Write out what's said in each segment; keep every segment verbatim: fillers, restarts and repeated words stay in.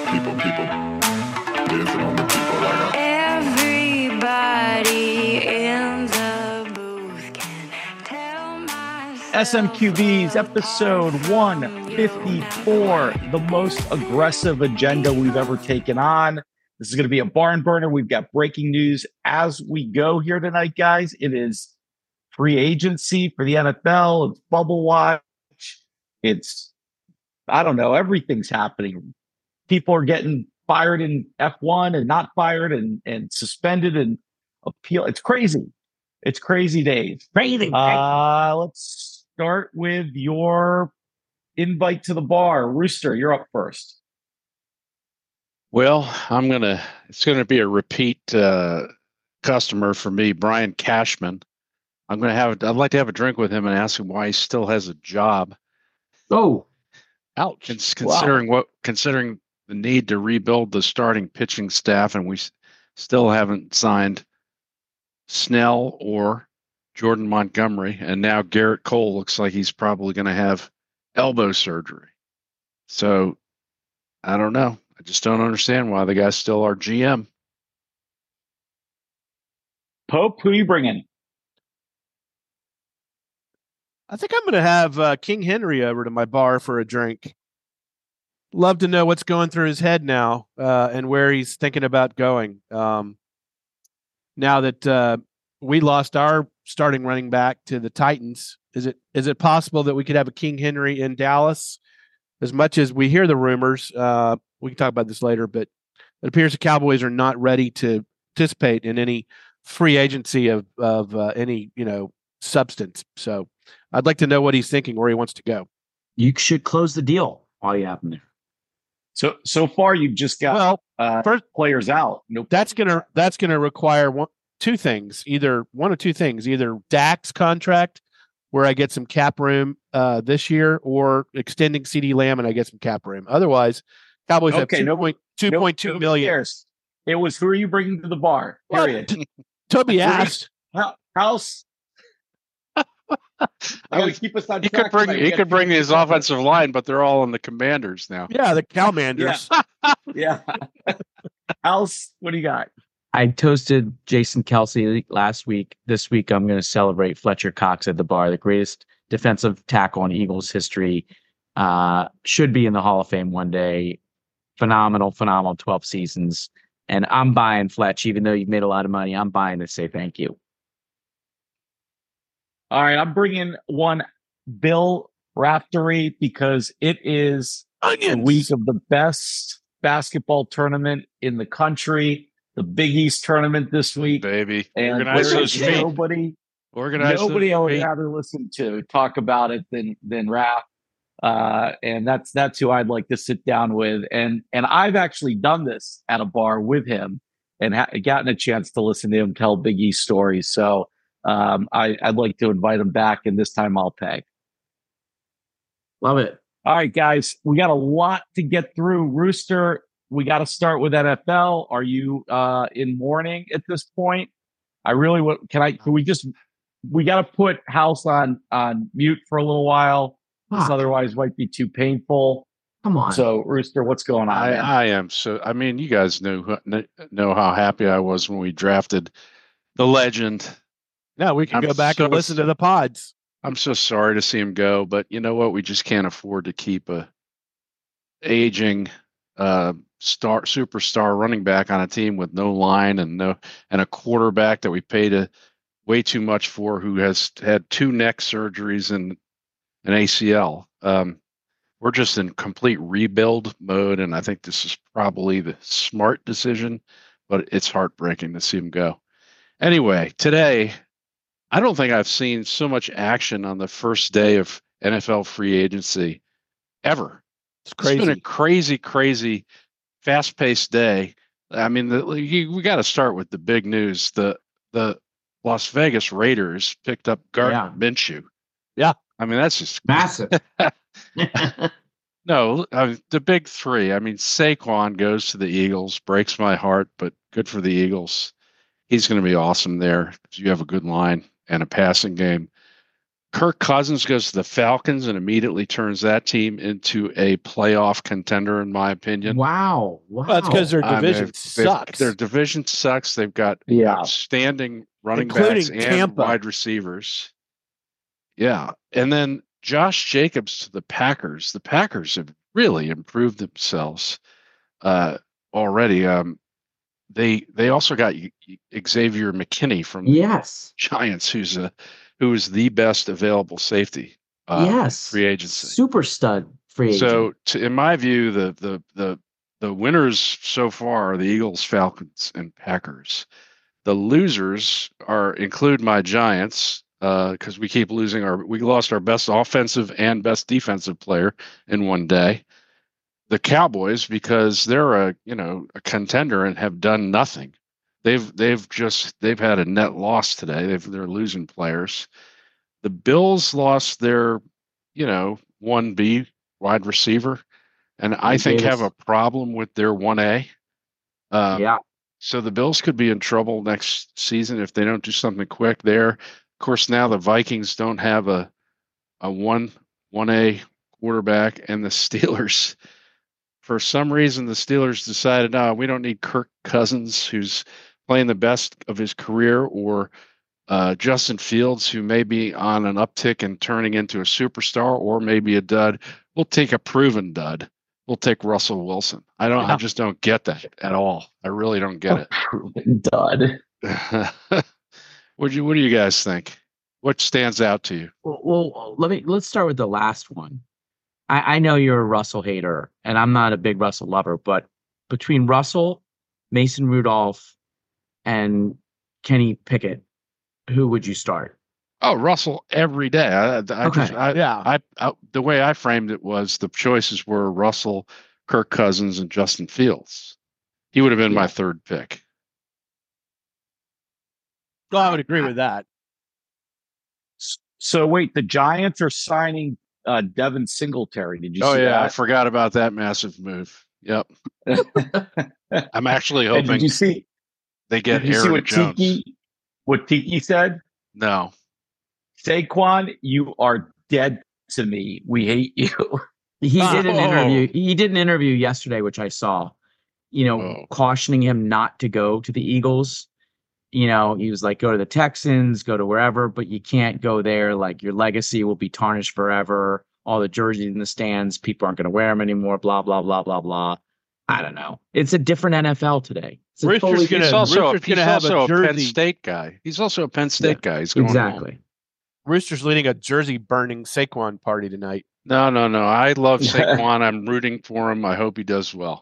people, people. Dancing on the people like a... Everybody in the booth can tell myself. S M Q B's episode one fifty-four, the most aggressive agenda we've ever taken on. This is going to be a barn burner. We've got breaking news as we go here tonight, guys. It is free agency for the N F L. It's bubble watch. It's, I don't know, everything's happening. People are getting fired in F one and not fired and, and suspended and appeal. It's crazy. It's crazy days. Crazy. Uh, let's start with your invite to the bar. Rooster, you're up first. Well, I'm going to, it's going to be a repeat uh, customer for me, Brian Cashman. I'm going to have, I'd like to have a drink with him and ask him why he still has a job. Oh, Ouch. Considering Wow. what, considering the need to rebuild the starting pitching staff, and we s- still haven't signed Snell or Jordan Montgomery, and now Garrett Cole looks like he's probably going to have elbow surgery. So I don't know. I just don't understand why the guy's still our G M. Pope, who are you bringing? I think I'm going to have uh, King Henry over to my bar for a drink. Love to know what's going through his head now uh, and where he's thinking about going. Um, now that uh, we lost our starting running back to the Titans, is it is it possible that we could have a King Henry in Dallas? As much as we hear the rumors, uh, we can talk about this later, but it appears the Cowboys are not ready to participate in any free agency of of uh, any you know substance. So I'd like to know what he's thinking, where he wants to go. you should close the deal while you have him there. So so far, you've just got Well, uh, first, players out. No, that's gonna that's gonna require one two things, either one or two things, either Dak's contract, where I get some cap room uh, this year, or extending CeeDee Lamb and I get some cap room. Otherwise, Cowboys Okay, have two no- point two no- point two nobody million. cares. It was who are you bringing to the bar? Well, Period. Toby asked. Hou- House. I would keep us on He track could bring tonight. he We could got bring two his minutes. offensive line, but they're all on the Commanders now. Yeah, the Cowmanders. Yeah. House, what do you got? I toasted Jason Kelsey last week. This week, I'm going to celebrate Fletcher Cox at the bar, the greatest defensive tackle in Eagles history. Uh, should be in the Hall of Fame one day. Phenomenal, phenomenal twelve seasons. And I'm buying Fletch, even though you've made a lot of money. I'm buying to say thank you. All right, I'm bringing one Bill Raftery because it is the Onions. week of the best basketball tournament in the country, the Big East tournament this week. Baby, And organize there those is feet. nobody, Organize nobody I those would feet. rather listen to talk about it than than Raph. Uh, and that's that's who I'd like to sit down with. And and I've actually done this at a bar with him and ha- gotten a chance to listen to him tell Big East stories. So um, I, I'd like to invite him back, and this time I'll pay. Love it. All right, guys, we got a lot to get through. Rooster, we got to start with N F L. Are you uh, in mourning at this point? I really want. Can I? Can we just? We got to put House on on mute for a little while. This Fuck. otherwise might be too painful. Come on. So, Rooster, what's going on? I, man? I am so. I mean, you guys know who- know how happy I was when we drafted the legend. No, we can I'm go back and so- listen to the pods. I'm so sorry to see him go, but you know what? We just can't afford to keep a aging uh, star superstar running back on a team with no line and no and a quarterback that we paid a, way too much for, who has had two neck surgeries and an A C L. Um, we're just in complete rebuild mode, and I think this is probably the smart decision, but it's heartbreaking to see him go. Anyway, today, I don't think I've seen so much action on the first day of N F L free agency ever. It's It's been a crazy. crazy, crazy, fast-paced day. I mean, the, you, we got to start with the big news. The the Las Vegas Raiders picked up Gardner Minshew. Yeah. I mean, that's just Massive. no. I mean, the big three. I mean, Saquon goes to the Eagles, breaks my heart, but good for the Eagles. He's going to be awesome there. You have a good line and a passing game. Kirk Cousins goes to the Falcons and immediately turns that team into a playoff contender, in my opinion. Wow. Wow. Well, that's because their Um, division they've- they've- sucks. Their division sucks. They've got Yeah. outstanding running Including backs and Tampa. wide receivers. Yeah. And then Josh Jacobs to the Packers. The Packers have really improved themselves uh, already. Um, they they also got Xavier McKinney from the Yes. Giants, who's a who is the best available safety. Uh, in Yes. free agency. Super stud free agent. So, to, in my view, the the the the winners so far are the Eagles, Falcons, and Packers. The losers are include my Giants because we keep losing our. We lost our best offensive and best defensive player in one day. The Cowboys, because they're a you know a contender and have done nothing. They've they've just they've had a net loss today. They've they're losing players. The Bills lost their you know one B wide receiver, and I think Davis. have a problem with their one A. Um, yeah. So the Bills could be in trouble next season if they don't do something quick there. Of course, now the Vikings don't have a a one one A quarterback, and the Steelers. For some reason, the Steelers decided, no, we don't need Kirk Cousins, who's playing the best of his career, or uh, Justin Fields, who may be on an uptick and turning into a superstar, or maybe a dud. We'll take a proven dud. We'll take Russell Wilson. I don't. I just don't get that at all. I really don't get Proven dud. it. what do you What do you guys think? What stands out to you? Well, well, let me let's start with the last one. I, I know you're a Russell hater, and I'm not a big Russell lover, but between Russell, Mason Rudolph, and Kenny Pickett, who would you start? Oh, Russell every day. I, I Okay. just, I, Yeah. I, I, the way I framed it was the choices were Russell, Kirk Cousins, and Justin Fields. He would have been Yeah. my third pick. Well, I would agree with that. So wait, the Giants are signing uh, Devin Singletary. Did you Oh see yeah, I that? forgot about that massive move. Yep. I'm actually And did hoping you see? they get Did you see Aaron what Jones. Tiki? What Tiki said? No. Saquon, you are dead to me. We hate you. He did an Oh. interview. He did an interview yesterday, which I saw. You know, Oh. cautioning him not to go to the Eagles. You know, he was like, go to the Texans, go to wherever, but you can't go there. Like your legacy will be tarnished forever. All the jerseys in the stands, people aren't going to wear them anymore. Blah blah blah blah blah. I don't know. It's a different N F L today. It's a Rooster's totally gonna- He's different- also, a, Rooster's he's gonna have a also a, Penn jersey. State guy. He's also a Penn State guy. He's going home. exactly. Rooster's leading a jersey burning Saquon party tonight. No, no, no. I love Saquon. I'm rooting for him. I hope he does well.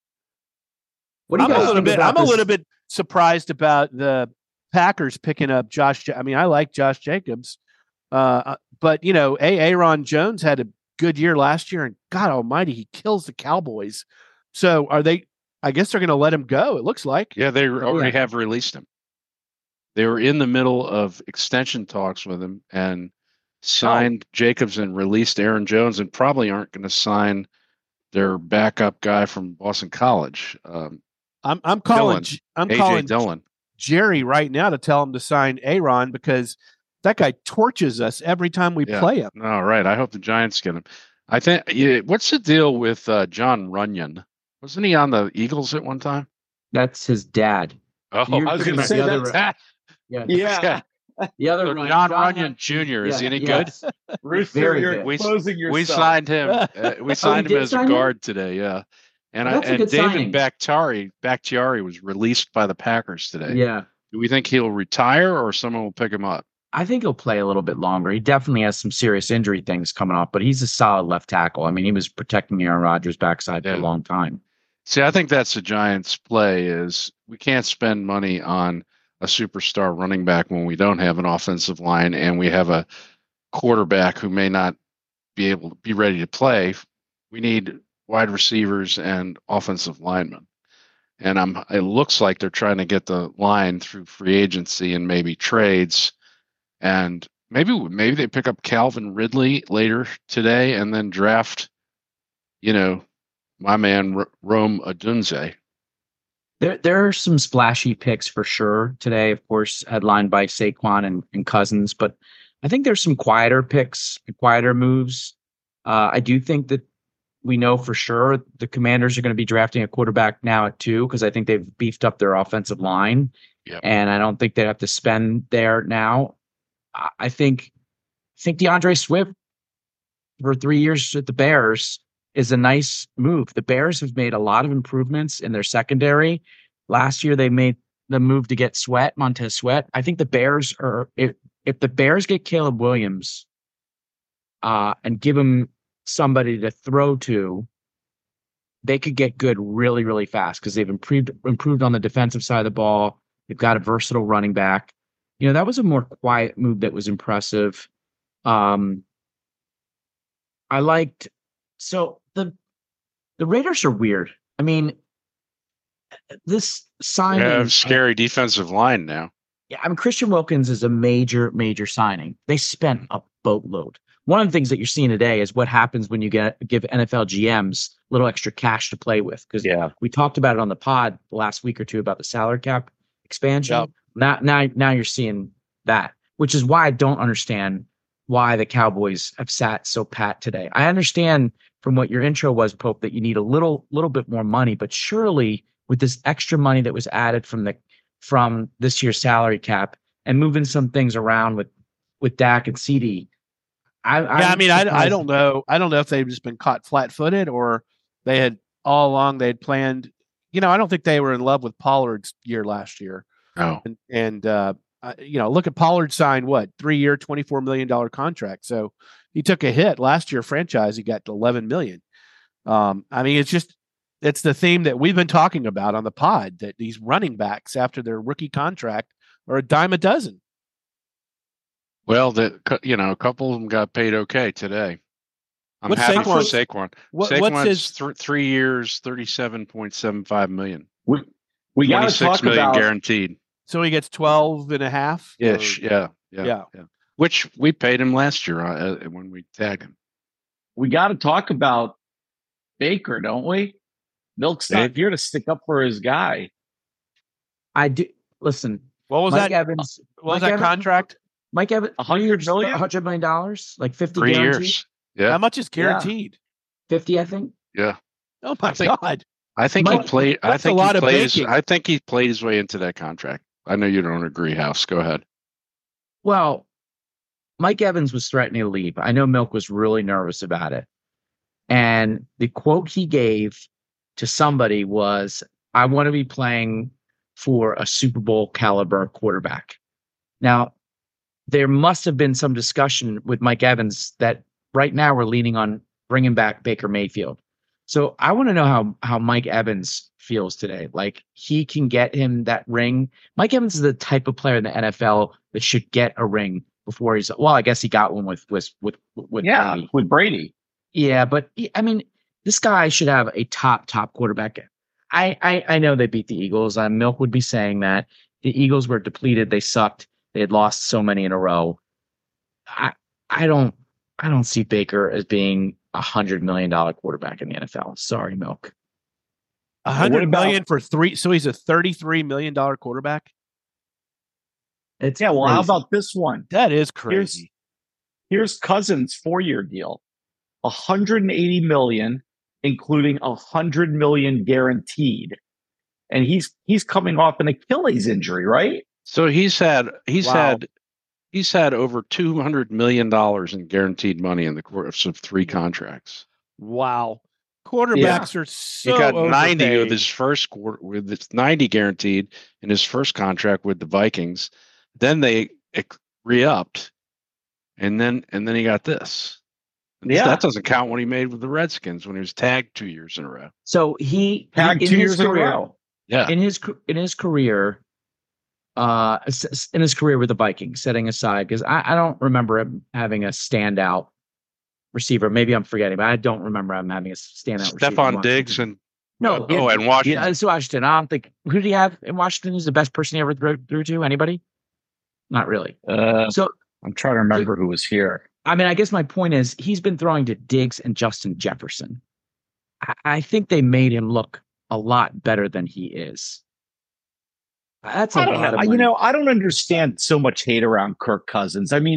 What do you I'm a guys little think bit. about I'm a this- little bit surprised about the Packers picking up Josh. Ja- I mean, I like Josh Jacobs, uh, but you know, A. Aaron Jones had a good year last year, and God Almighty, he kills the Cowboys. So, are they? I guess they're going to let him go. It looks like. Yeah, they Oh, already yeah. have released him. They were in the middle of extension talks with him and signed Jacobs and released Aaron Jones, and probably aren't going to sign their backup guy from Boston College, um, I'm. I'm calling. Dillon. J- I'm A J calling Dillon. Jerry right now to tell him to sign Aaron because that guy torches us every time we Yeah. play him. All right. I hope the Giants get him. I think. Yeah, what's the deal with uh, John Runyon? Wasn't he on the Eagles at one time? That's his dad. Oh, You're I was thinking gonna about say the other- that's- that. Yeah. Yeah. The other So Run- John John- Runyon Junior Is Yeah, he any yes. Rooster, Very you're good. We- closing yourself. We signed him. Uh, we signed him did as a sign him? guard today. Yeah, and Well, I, that's a and good David signing. Bakhtiari Bakhtiari was released by the Packers today. Yeah. Do we think he'll retire or someone will pick him up? I think he'll play a little bit longer. He definitely has some serious injury things coming up, but he's a solid left tackle. I mean, he was protecting Aaron Rodgers' backside for Yeah. a long time. See, I think that's the Giants' play is we can't spend money on a superstar running back when we don't have an offensive line and we have a quarterback who may not be able to be ready to play. We need wide receivers and offensive linemen. And I'm it looks like they're trying to get the line through free agency and maybe trades. And maybe maybe they pick up Calvin Ridley later today and then draft, you know, my man R- Rome Odunze. There, there are some splashy picks for sure today, of course, headlined by Saquon and, and Cousins. But I think there's some quieter picks, quieter moves. Uh, I do think that we know for sure the Commanders are going to be drafting a quarterback now at two because I think they've beefed up their offensive line, Yep. and I don't think they have to spend there now. I I think I think DeAndre Swift for three years at the Bears is a nice move. The Bears have made a lot of improvements in their secondary. Last year they made the move to get Sweat, Montez Sweat. I think the Bears are if if the Bears get Caleb Williams uh, and give him somebody to throw to, they could get good really, really fast because they've improved improved on the defensive side of the ball. They've got a versatile running back. You know, that was a more quiet move that was impressive. Um, I liked so the the Raiders are weird. I mean, this They signing. have scary defensive line now. Yeah, I mean, Christian Wilkins is a major, major signing. They spent a boatload. One of the things that you're seeing today is what happens when you get give N F L G Ms a little extra cash to play with. Because Yeah. we talked about it on the pod the last week or two about the salary cap expansion. Yep. Now, now, now you're seeing that, which is why I don't understand why the Cowboys have sat so pat today. I understand from what your intro was, Pope, that you need a little, little bit more money, but surely with this extra money that was added from the from this year's salary cap and moving some things around with with Dak and C D. I, Yeah, I'm I mean, I, I surprised- don't know. I don't know if they've just been caught flat-footed or they had all along they had planned. You know, I don't think they were in love with Pollard's year last year. No. And, and uh, uh, you know, look at Pollard signed what three-year, twenty-four million dollar contract. So he took a hit last year. Franchise, he got eleven million. Um, I mean, it's just it's the theme that we've been talking about on the pod that these running backs after their rookie contract are a dime a dozen. Well, the cou- you know a couple of them got paid okay today. I'm What's happy for Saquon's- Saquon. What, Saquon's what's his? th- three years, thirty-seven point seven five million. We we got to twenty-six talk million about guaranteed. So he gets twelve and a half? or- Ish. Yeah, yeah. Yeah. Yeah. Which we paid him last year uh, uh, when we tagged him. we got to talk about Baker, don't we? Milk's not Big. here to stick up for his guy. I do listen. What was Mike that? Evans. What was Mike that Evans- contract? Mike Evans. A hundred million? A hundred million dollars, like fifty Three guaranteed? years. Yeah. How much is guaranteed? Fifty, I think. Yeah. Oh my I think- God. I think Mike, he played. I that's a think lot he of played. His, baking. I think he played his way into that contract. I know you don't agree, House. Go ahead. Well, Mike Evans was threatening to leave. I know Milk was really nervous about it. And the quote he gave to somebody was, I want to be playing for a Super Bowl caliber quarterback. Now, there must have been some discussion with Mike Evans that right now we're leaning on bringing back Baker Mayfield. So I want to know how how Mike Evans feels today. Like he can get him that ring. Mike Evans is the type of player in the N F L that should get a ring before he's well. I guess he got one with with with with Yeah, Brady. with Brady. Yeah, but he- I mean, this guy should have a top top quarterback. I I, I know they beat the Eagles. Uh, Milk would be saying that the Eagles were depleted. They sucked. They had lost so many in a row. I I don't I don't see Baker as being a hundred million dollar quarterback in the N F L. Sorry, Milk. A hundred about- million for three. So he's a thirty-three million dollar quarterback. It's Yeah, well, how crazy. about this one? That is Here's crazy. here's Cousins' four-year deal. one hundred eighty million, including one hundred million guaranteed. And he's he's coming off an Achilles injury, right? So he's had he's Wow. had he's had over two hundred million dollars in guaranteed money in the course of three contracts. Wow. Quarterbacks are so he got ninety overpaid. with his first quarter with his ninety guaranteed in his first contract with the Vikings. Then they ex- re-upped, and then and then he got this. Yeah. That doesn't count what he made with the Redskins when he was tagged two years in a row. So he Tagged in two his years in a career, row. Yeah. in his ca- in his career, uh, s- s- in his career with the Vikings, setting aside because I, I don't remember him having a standout receiver. Maybe I'm forgetting, but I don't remember him having a standout. receiver in Stephon Diggs Washington. and no, oh, and Washington. yeah, it's Washington. I don't think who did he have in Washington? Who's the best person he ever threw, threw to? Anybody? Not really. Uh, So I'm trying to remember who was here. I mean, I guess my point is he's been throwing to Diggs and Justin Jefferson. I, I think they made him look a lot better than he is. That's a I don't lot know. of You money. know, I don't understand so much hate around Kirk Cousins. I mean,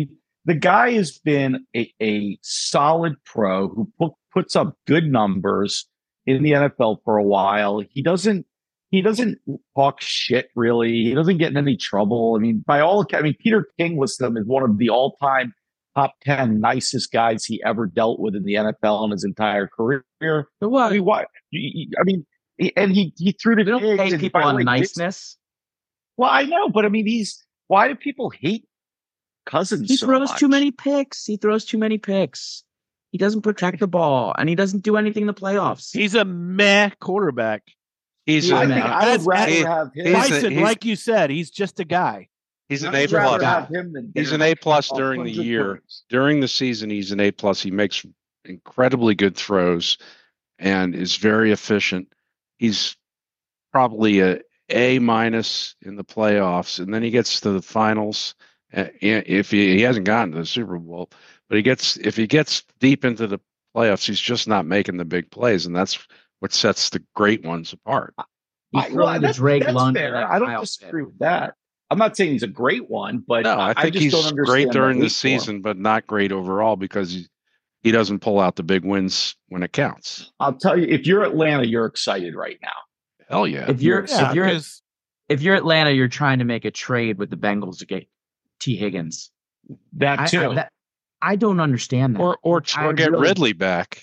the guy has been a, a solid pro who put, puts up good numbers in the N F L for a while. He doesn't he doesn't talk shit really. He doesn't get in any trouble. I mean, by all I mean Peter King listed him as one of the all time top ten nicest guys he ever dealt with in the N F L in his entire career. So what? I mean, why? I mean, and he he threw to We don't pigs pay and people by the on way, niceness. well, I know, but I mean, he's why do people hate Cousins? He so throws much? too many picks. He throws too many picks. He doesn't protect the ball, and he doesn't do anything in the playoffs. He's a meh quarterback. He's I an, think man. I would That's- rather he- have him. he's a- Bison, he's- like you said, he's just a guy. he's an I A would rather plus. have him than He's Derek an A plus a during the hundred year. times. During the season, he's an A plus. He makes incredibly good throws and is very efficient. He's probably a A minus in the playoffs, and then he gets to the finals. uh, If he, he hasn't gotten to the Super Bowl, but he gets if he gets deep into the playoffs, he's just not making the big plays, and that's what sets the great ones apart. He's I, throwing well, to that's, Drake that's London. fair. and I don't Kyle disagree Pitt. with that. I'm not saying he's a great one, but No, I I, think just he's don't understand great during the hate for him. season, but not great overall because he, he doesn't pull out the big wins when it counts. I'll tell you, if you're Atlanta, you're excited right now. Hell yeah. If you're Yeah, if you're 'cause if you're Atlanta, you're trying to make a trade with the Bengals to get T. Higgins. That I, too. I, that, I don't understand that. Or or I or get really- Ridley back.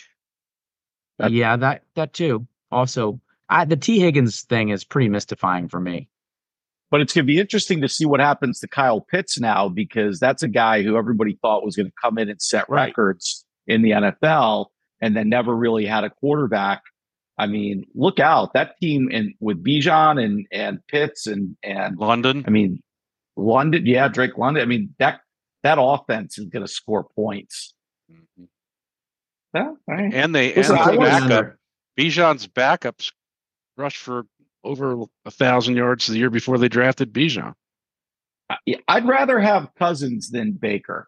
that- yeah, that that too. Also, I, the T. Higgins thing is pretty mystifying for me. But it's going to be interesting to see what happens to Kyle Pitts now, because that's a guy who everybody thought was going to come in and set Right. records in the N F L and then never really had a quarterback. I mean, look out. That team in with Bijan and, and Pitts and, and London. I mean, London, yeah, Drake London. I mean, that that offense is going to score points. Yeah, all right. And they Listen, and I the was- backup. Bijan's backups rushed for over a thousand yards the year before they drafted Bijan. Yeah, I'd rather have Cousins than Baker.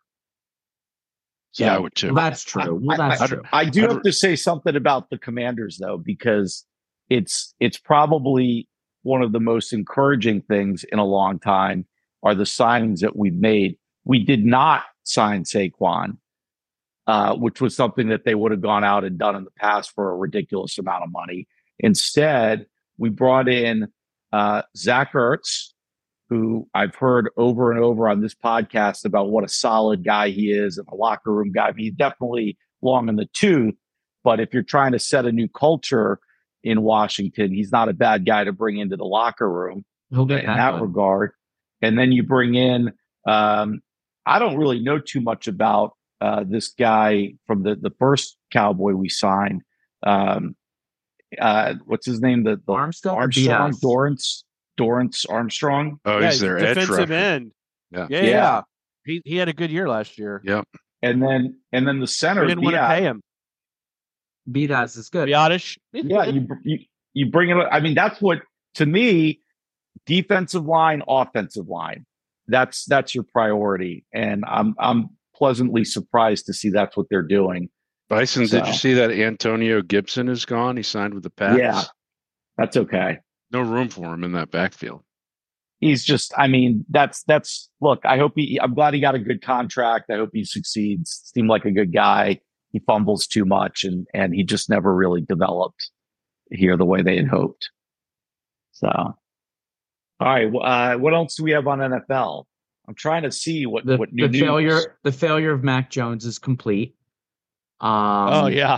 So, Yeah, I would too. Well, that's true. Well, I- that's I, true. I do I'd- have to say something about the Commanders, though, because it's it's probably one of the most encouraging things in a long time are the signings that we've made. We did not sign Saquon, uh, which was something that they would have gone out and done in the past for a ridiculous amount of money. Instead, we brought in uh, Zach Ertz, who I've heard over and over on this podcast about what a solid guy he is and a locker room guy. I mean, he's definitely long in the tooth, but if you're trying to set a new culture in Washington, he's not a bad guy to bring into the locker room He'll get in that that done. regard. And then you bring in, um, I don't really know too much about uh, this guy from the, the first Cowboy we signed. Um, uh, what's his name? The, the Armstead or Armstrong, Beat us? Dorrance, Dorrance Armstrong. Oh, yeah, he's their edge defensive rusher. end. Yeah. Yeah, Yeah. yeah. He he had a good year last year. Yep. And then and then the center. We didn't want to Biad. pay him. Beat us is good. Biotish. Yeah, you, you you bring it. I mean, that's what to me, defensive line, offensive line. That's that's your priority, and I'm I'm pleasantly surprised to see that's what they're doing. Bison, did you So- see that Antonio Gibson is gone? He signed with the Pats. Yeah. That's okay. No room for him in that backfield. He's just. I mean, that's that's. Look, I hope he. I'm glad he got a good contract. I hope he succeeds. Seemed like a good guy. He fumbles too much, and and he just never really developed here the way they had hoped. So, all right. wh- Uh, what else do we have on N F L? I'm trying to see what The, what new the news. failure the failure of Mac Jones is complete. Um, Oh yeah,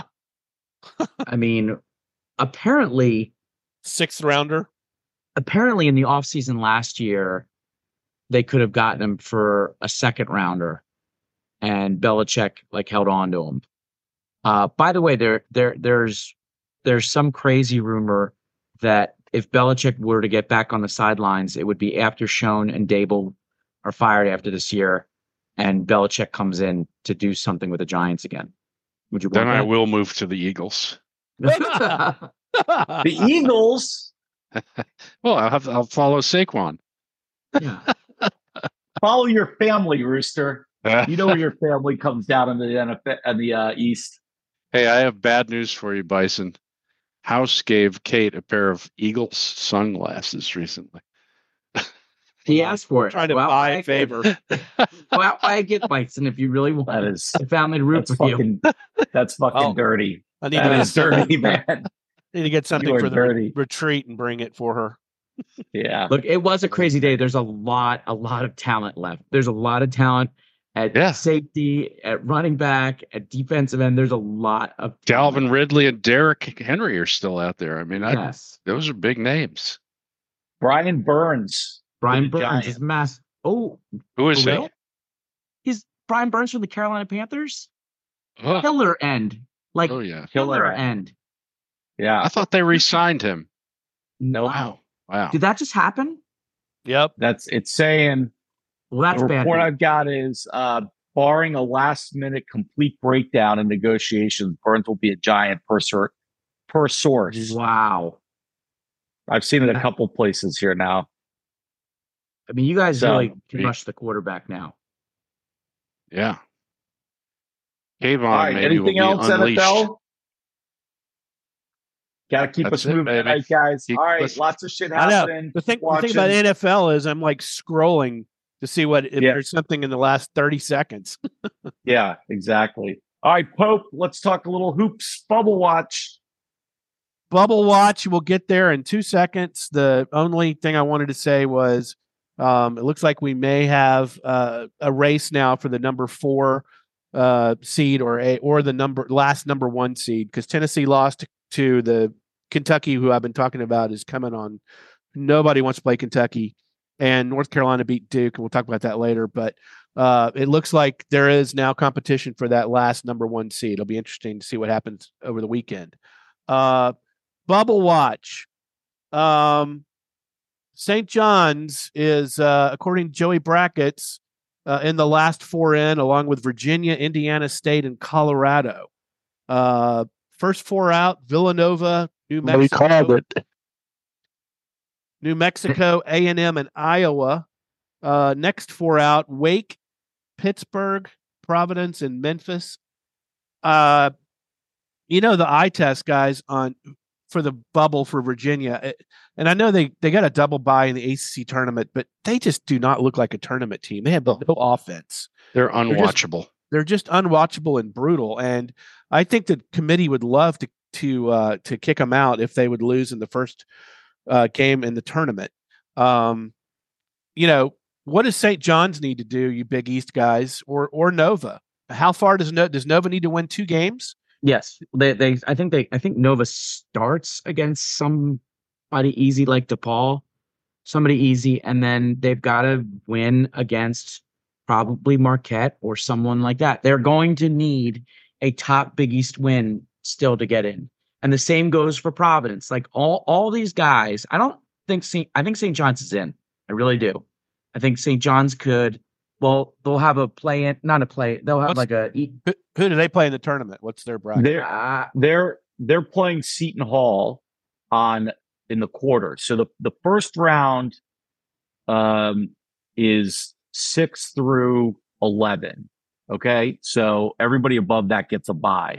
I mean, apparently, sixth rounder. apparently in the offseason last year, they could have gotten him for a second rounder, and Belichick like held on to him. Uh, by the way, there there there's there's some crazy rumor that if Belichick were to get back on the sidelines, it would be after Schoen and Dable are fired after this year, and Belichick comes in to do something with the Giants again. Would you Then I want will move to the Eagles. that? The Eagles Well, I'll have I'll follow Saquon. Yeah. follow your family, Rooster. You know where your family comes down in the N F L, in the uh, East. Hey, I have bad news for you, Bison. House gave Kate a pair of Eagles sunglasses recently. He asked for it. Trying to Go out buy a a favor. Go out buy a gift, Meissen, if you really want That is a family to root that's for you. fucking that's fucking Oh, dirty. I need That to, is dirty, man. need to get something You are for the re- dirty. retreat and bring it for her. Yeah. Look, it was a crazy day. There's a lot, a lot of talent left. There's a lot of talent at Yeah. safety, at running back, at defensive end. There's a lot of Calvin talent. Ridley and Derrick Henry are still out there. I mean, I, Yes. those are big names. Brian Burns. Brian for the Burns is Giants. mass. Oh, Who is for he? real? He's Brian Burns from the Carolina Panthers. Oh, Killer end. Like oh, yeah. killer, Killer end. Yeah. I thought they re-signed him. No. Wow. Wow. Did that just happen? Yep. That's it's saying Well, that's the bad. report news. I've got is uh barring a last minute complete breakdown in negotiations, Burns will be a Giant per, sur- per source. Wow. I've seen it a couple places here now. I mean, you guys So- really can rush the quarterback now. Yeah. Kayvon All right, maybe will anything be else, unleashed. N F L? Gotta keep That's us it, moving baby. tonight, guys. Keep- All right, listen. lots of shit I know. happening. The thing, Keep the thing about watching. N F L is I'm like scrolling to see what if Yeah. there's something in the last thirty seconds. Yeah, exactly. All right, Pope, let's talk a little hoops bubble watch. Bubble watch. We'll get there in two seconds. The only thing I wanted to say was um, it looks like we may have uh, a race now for the number four uh, seed or a or the number last number one seed because Tennessee lost to the Kentucky, who I've been talking about, is coming on. Nobody wants to play Kentucky, and North Carolina beat Duke, and we'll talk about that later. But uh, it looks like there is now competition for that last number one seed. It'll be interesting to see what happens over the weekend. Uh, Bubble watch. Um, Saint John's is, uh, according to Joey Brackets, uh, in the last four in, along with Virginia, Indiana State, and Colorado. Uh, first four out: Villanova, New Mexico, We called it. New Mexico, A and M, and Iowa. Uh, next four out: Wake, Pittsburgh, Providence, and Memphis. Uh, you know the eye test, guys, on for the bubble for Virginia, it, and I know they they got a double bye in the A C C tournament, but they just do not look like a tournament team. They have no offense. They're just- unwatchable. They're just unwatchable and brutal. And I think the committee would love to to uh, to kick them out if they would lose in the first uh, game in the tournament. Um, you know, what does Saint John's need to do, you Big East guys, or or Nova? How far does no, does Nova need to win two games? Yes, they they I think they I think Nova starts against somebody easy like DePaul, somebody easy, and then they've got to win against probably Marquette or someone like that. They're going to need a top Big East win still to get in, and the same goes for Providence. Like all all these guys, I don't think Saint I think Saint John's is in. I really do. I think Saint John's could. Well, they'll have a play in, not a play. They'll have What's- like a. e- Who, who do they play in the tournament? What's their bracket? They're Uh, they're they're playing Seton Hall on in the quarter. So the the first round um is six through eleven. Okay. So everybody above that gets a bye.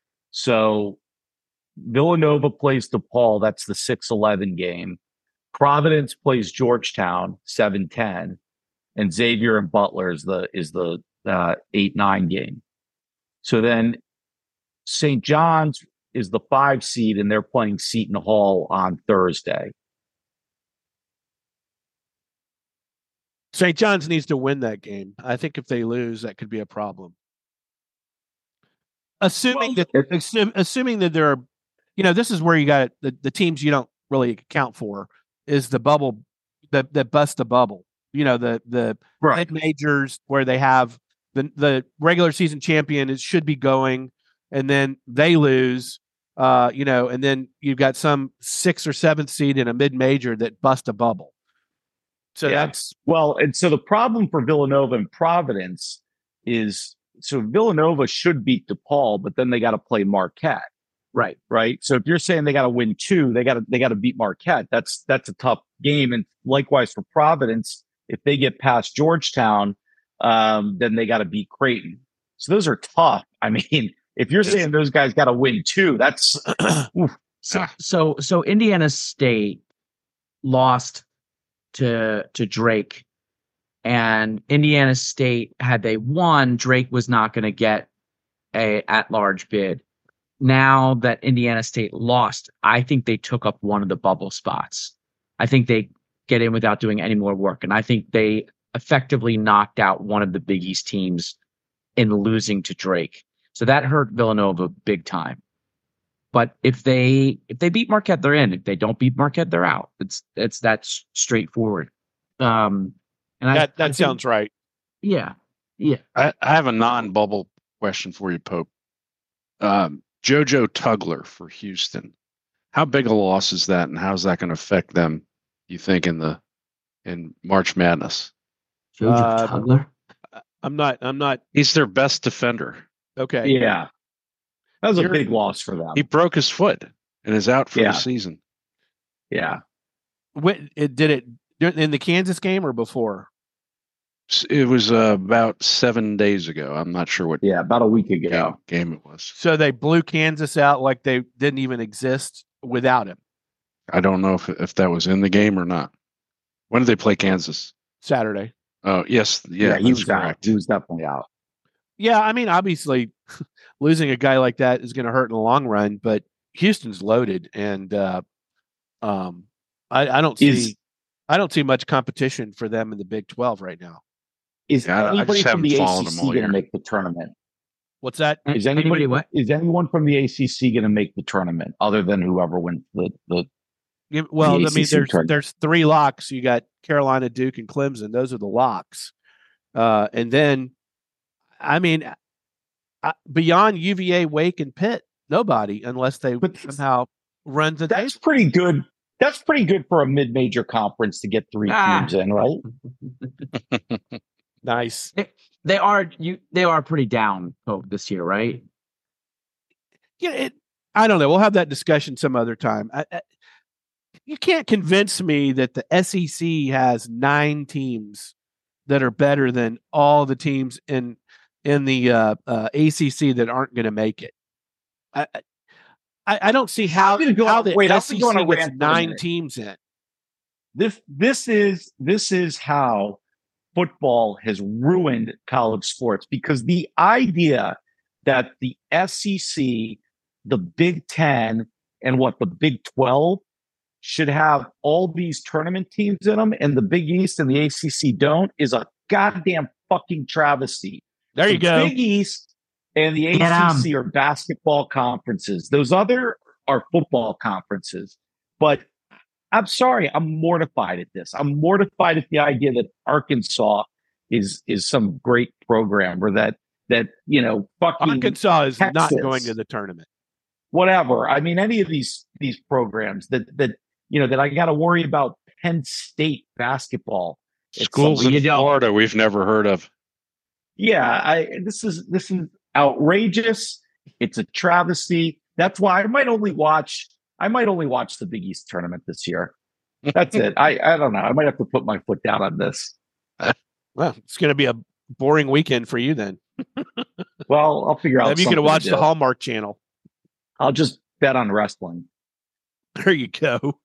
So Villanova plays DePaul, that's the six eleven game. Providence plays Georgetown seven ten, and Xavier and Butler is the is the uh, eight nine game. So then Saint John's is the five seed, and they're playing Seton Hall on Thursday. Saint John's needs to win that game. I think if they lose, that could be a problem. Assuming Well, that, assume, assuming that there are, you know, this is where you got the, the teams you don't really account for is the bubble that that bust the bubble. You know, the the mid majors where they have the the regular season champion is should be going, and then they lose. Uh, you know, and then you've got some sixth or seventh seed in a mid major that bust a bubble. So Yeah. that's Well, and so the problem for Villanova and Providence is so Villanova should beat DePaul, but then they got to play Marquette, right. right? So if you're saying they got to win two, they got to they got to beat Marquette. That's that's a tough game. And likewise for Providence, if they get past Georgetown, um, then they got to beat Creighton. So those are tough. I mean, if you're saying those guys got to win two, that's oof. So, so, so Indiana State lost to to Drake, and Indiana State, had they won, Drake was not going to get a at-large bid. Now that Indiana State lost, I think they took up one of the bubble spots. I think they get in without doing any more work, and I think they effectively knocked out one of the Big East teams in losing to Drake. So that hurt Villanova big time. But if they if they beat Marquette, they're in. If they don't beat Marquette, they're out. It's it's that s- straightforward. Um, and I, That I that think- sounds right. yeah, yeah. I, I have a non-bubble question for you, Pope. Um, JoJo Tugler for Houston. How big a loss is that, and how's that going to affect them? You think in the in March Madness? Jojo Uh, Tugler. I'm not. I'm not. He's their best defender. Okay. Yeah. That was a You're- big loss for them. He broke his foot and is out for Yeah. the season. Yeah. When, it, did it in the Kansas game or before? S- It was uh, about seven days ago. I'm not sure what Yeah. About a week game, ago. game it was. So they blew Kansas out like they didn't even exist without him. I don't know if if that was in the game or not. When did they play Kansas? Saturday. Oh, yes. Yeah, he that's was out. correct. He was definitely out. Yeah, I mean, obviously, losing a guy like that is going to hurt in the long run. But Houston's loaded, and uh, um, I, I don't see, Is- I don't see much competition for them in the Big twelve right now. Is Yeah, I- I anybody just from the haven't followed him A C C all going to year. make the tournament? What's that? Is anybody, Anybody what? is anyone from the A C C going to make the tournament other than whoever wins the, the Yeah, Well, I A mean, C C there's tournament. there's three locks. You got Carolina, Duke, and Clemson. Those are the locks. Uh, and then, I mean, I, beyond U V A, Wake, and Pitt, nobody unless they But somehow run the that's table. pretty good. That's pretty good for a mid-major conference to get three Ah. teams in, right? Nice. They are you. They are pretty down Pope, this year, right? Yeah, it, I don't know. We'll have that discussion some other time. I, I, you can't convince me that the S E C has nine teams that are better than all the teams in in the uh, uh, A C C that aren't going to make it. I, I I don't see how I'm gonna go how on- the wait, I'm S E gonna C go on a gets rant for a nine minute. teams in. This this is this is how football has ruined college sports, because the idea that the S E C, the Big Ten, and what the Big twelve should have all these tournament teams in them, and the Big East and the A C C don't, is a goddamn fucking travesty. There you The go. Big East and the Get 'em. A C C are basketball conferences. Those other are football conferences. But I'm sorry, I'm mortified at this. I'm mortified at the idea that Arkansas is is some great program, or that that you know fucking Arkansas is not Texas. going to the tournament. whatever. I mean, any of these these programs that that you know that I got to worry about Penn State basketball. It's Schools some- in you don't. Florida we've never heard of. Yeah, I this is this is outrageous. It's a travesty. That's why I might only watch I might only watch the Big East tournament this year. That's it. I I don't know. I might have to put my foot down on this. Well, it's going to be a boring weekend for you then. Well, I'll figure out. Maybe you can something watch to the do. Hallmark Channel. I'll just bet on wrestling. There you go. All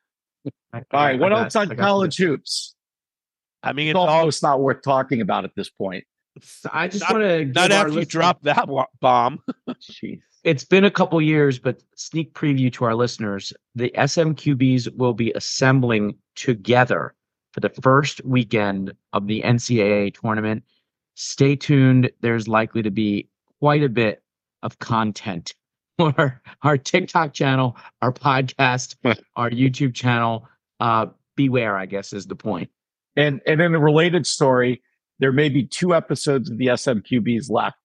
right. What I got- else on I got you. college hoops? I mean, It's it's all almost not worth talking about at this point. So I just Not- want to not after you drop that wa- bomb. Jeez. It's been a couple years, but sneak preview to our listeners: the S M Q Bs will be assembling together for the first weekend of the N C double A tournament. Stay tuned. There's likely to be quite a bit of content for our TikTok channel, our podcast, our YouTube channel. Uh, beware, I guess, is the point. And and in a related story, there may be two episodes of the S M Q Bs left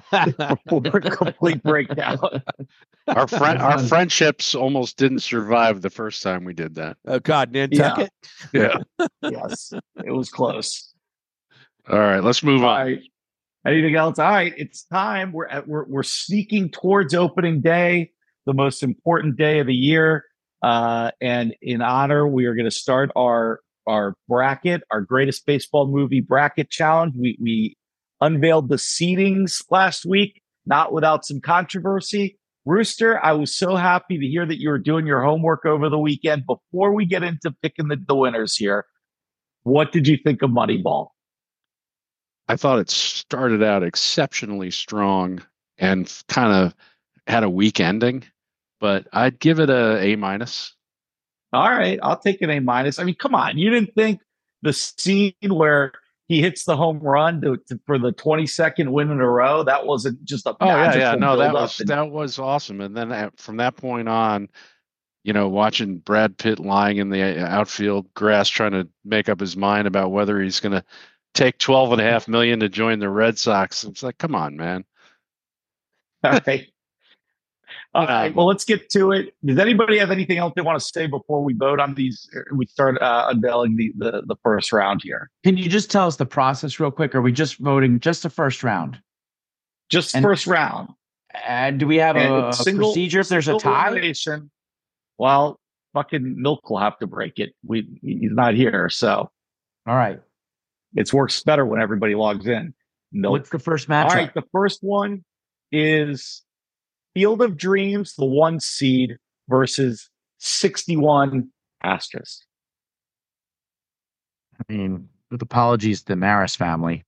for a complete breakdown. Our friend, our friendships almost didn't survive the first time we did that. Oh God, Nantucket. Yeah. Yes, it was close. All right, let's move All on. right. Anything else? All right, it's time. We're at, we're we're sneaking towards opening day, the most important day of the year. Uh, and in honor, we are going to start our our bracket, our greatest baseball movie bracket challenge. We we unveiled the seedings last week, not without some controversy. Rooster, I was so happy to hear that you were doing your homework over the weekend. Before we get into picking the, the winners here, What did you think of Moneyball? I thought it started out exceptionally strong and kind of had a weak ending, but I'd give it a A minus. All right, I'll take an A minus. I mean, come on, you didn't think the scene where he hits the home run to, to, for the twenty-second win in a row, that wasn't just a Oh yeah, magical yeah, no, that build-up was and- that was awesome. And then at, from that point on, you know, watching Brad Pitt lying in the outfield grass trying to make up his mind about whether he's going to take twelve and a half million to join the Red Sox. It's like, come on, man. All right. All right. Well, let's get to it. Does anybody have anything else they want to say before we vote on these? We start uh, unveiling the, the the first round here. Can you just tell us the process real quick? Are we just voting just the first round? Just And- first round. And do we have And a, it's a single- procedure if there's a single tie? elimination. Well, fucking Milk will have to break it. We he's not here, so All right. it works better when everybody logs in. Milk. What's the first matchup? All right, the first one is Field of Dreams, the one seed, versus sixty-one Astros. I mean, with apologies to the Maris family,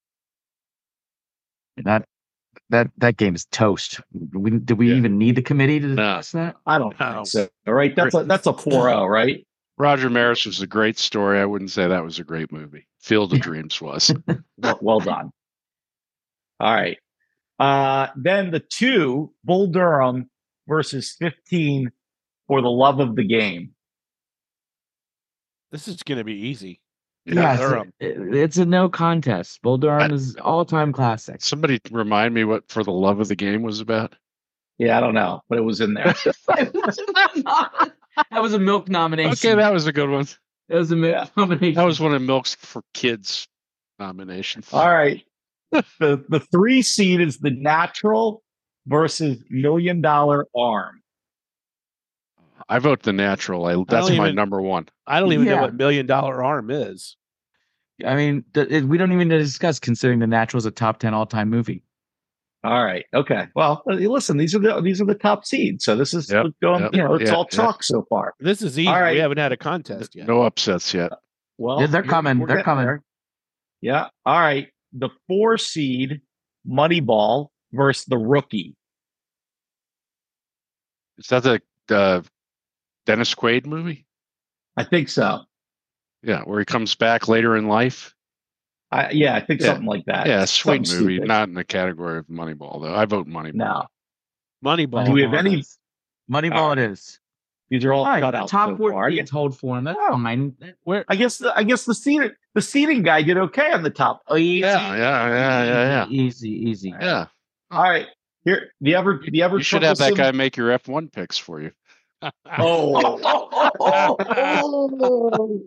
that that that game is toast. We, did we Yeah. even need the committee to No. discuss that? I don't No. think so. All right, that's a that's a four oh, right? Roger Maris was a great story. I wouldn't say that was a great movie. Field of Dreams was. Well, well done. All right. Uh, then the two, Bull Durham versus fifteen for the love of the game. This is going to be easy. Yeah, it's, Durham. a, it's a no contest. Bull Durham I- is all time classic. Somebody remind me what For the Love of the Game was about. Yeah, I don't know, but it was in there. That was a milk nomination. Okay, that was a good one. That was a milk Yeah. nomination. That was one of Milk's for Kids nominations. All right. The the three seed is the Natural versus Million Dollar Arm. I vote The Natural. I, that's don't my even- number one. I don't even know Yeah. what Million Dollar Arm is. I mean, th- it, we don't even need to discuss considering The Natural is a top ten all time movie. All right. Okay. Well, uh, listen, these are the these are the top seeds. So this is Yep, going. yep, you know, it's yeah, all yeah. chalk so far. This is easy. All right. We haven't had a contest yet. No upsets yet. Well, Yeah, they're you're- coming. we're They're getting coming. there. Yeah. All right. The four seed Moneyball versus the Rookie. Is that the uh, Dennis Quaid movie? I think so. Yeah, where he comes back later in life. I, yeah, I think Yeah. something like that. Yeah, sweet Something movie. stupid. Not in the category of Moneyball, though. I vote Moneyball. No. Moneyball. Do we have any? Moneyball it is. These are all All right, cut out top so four far. I seeds guess, hold for him. That's Oh. fine. Where? I guess the I guess the seating the seating guy did okay on the top. Oh, easy. Yeah, yeah, yeah, yeah, yeah. Easy, easy. Yeah. All right. Here, do you ever do you ever You should have that troublesome- guy make your F one picks for you. Oh.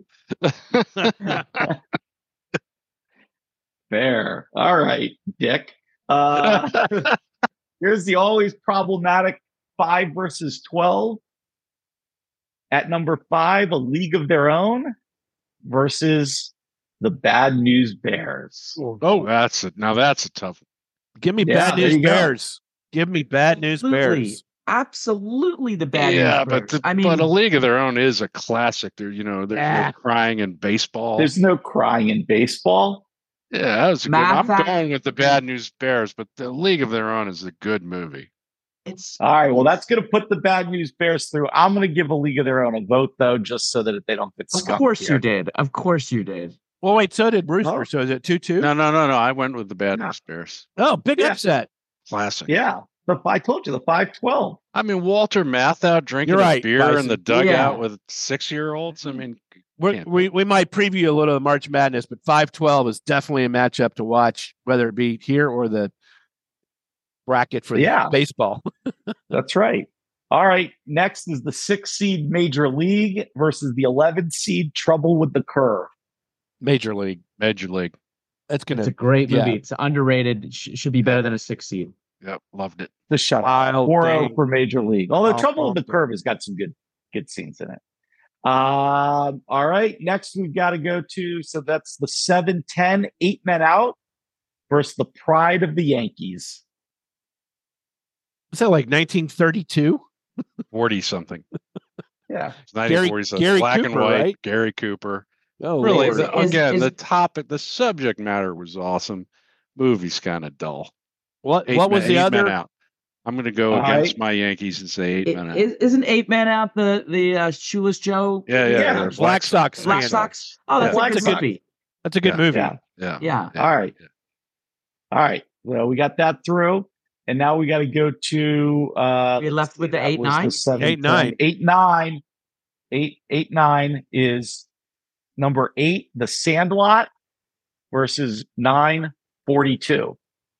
Fair. All right, Dick. Uh, here's the always problematic five versus twelve. At number five, A League of Their Own versus the Bad News Bears. Oh, That's a, now that's a tough one. give me Yeah, Bad there News you go. Bears. Give me Bad News Absolutely. Bears. Absolutely the bad yeah, news but Bears. the, I mean, but A League of Their Own is a classic. They're you know they're, Ah. they're crying in baseball. There's no crying in baseball. yeah, that was a good. Math I'm act- going with the Bad News Bears, but the League of Their Own is a good movie. it's All right, well, that's going to put the Bad News Bears through. I'm going to give A League of Their Own a vote, though, just so that they don't get of skunked course here. you did. Of course you did. Well, wait. So did Brewster. Oh. So is it two two? No, no, no, no. I went with the Bad No. News Bears. Oh, big Yeah. upset. Classic. Yeah, the I told you the five twelve. I mean, Walter Matthau drinking You're right, a beer Bison. in the dugout Yeah. with six-year-olds. I mean, We're, Can't we we might preview a little of March Madness, but five twelve is definitely a matchup to watch, whether it be here or the bracket for Yeah. baseball. That's right. All right, next is the six seed Major League versus the eleven seed Trouble with the Curve. Major League. Major League. That's gonna It's a great yeah. movie. It's underrated. It sh- should be better than a six seed. Yep, loved it. The shut wild four oh thing. for Major League. Although Oh, Trouble oh, with the oh. Curve has got some good good scenes in it. Um, all right, next we've got to go to so that's the seven ten, eight men out versus the Pride of the Yankees. Was that like nineteen thirty-two? Forty something. Yeah. It's nineteen forty something. Gary Black and Cooper, white. right? Gary Cooper. Oh, Really, Lord. the, Is- again, is- the topic, the subject matter was awesome. Movie's kind of dull. What Eight what was men, the eight other? men out. I'm going to go All against right. my Yankees and say eight It, men out. is, isn't eight man out the the uh, Shoeless Joe? Yeah, yeah, Yeah, yeah. Black Sox Black scandal. Sox. Oh, that's Yeah. a good Black Sox. movie. That's a good Yeah. movie. Yeah. Yeah. Yeah. All right. All right. Well, we got that through. And now we got to go to uh You're left with the that eight, was nine? the seven, Eight, nine. ten. Eight nine. Eight eight nine is number eight, The Sandlot versus nine forty-two.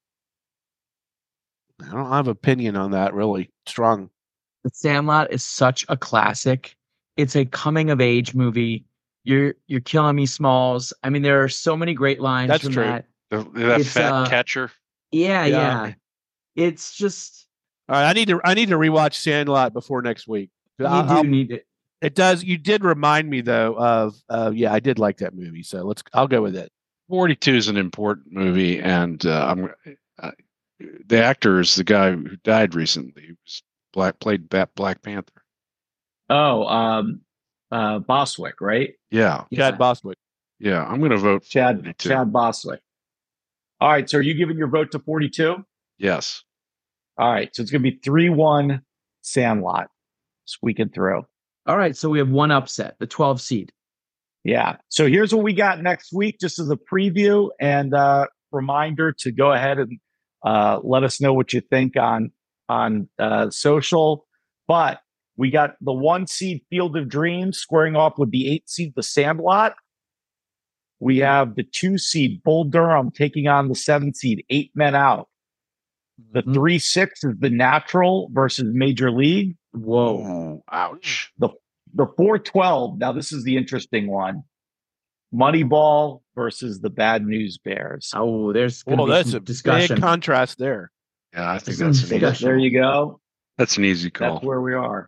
I don't have opinion on that really strong. The Sandlot is such a classic. It's a coming of age movie. You're you're killing me, Smalls. I mean, there are so many great lines That's from true. that. The, that It's, fat uh, catcher. Yeah, Yeah. yeah. It's just All right, I need to I need to rewatch Sandlot before next week. you I'll- do I'll- need it. It does. You did remind me though of uh, yeah, I did like that movie. So let's. I'll go with it. forty-two is an important movie, and uh, I'm uh, the actor is the guy who died recently. He was black played Bat Black Panther. Oh, um uh Boswick, right? Yeah, Yeah. Chad Boswick. yeah. I'm going to vote Chad forty-two. Chad Boswick. All right, so are you giving your vote to forty-two? Yes. All right, so it's gonna be three one Sandlot. Squeaking through. All right, so we have one upset, the twelve seed. Yeah. So here's what we got next week, just as a preview and uh reminder to go ahead and uh let us know what you think on on uh social. But we got the one seed Field of Dreams squaring off with the eight seed The Sandlot. We have the two seed Bull Durham taking on the seven seed Eight Men Out. The Mhm. three six is The Natural versus Major League. Whoa. Ooh, ouch. The four twelve, now this is the interesting one. Moneyball versus the Bad News Bears. Oh, there's gonna Well, be that's some a discussion. big contrast there. Yeah, I think Some that's an easy, discussion. There you go. that's an easy call. That's where we are.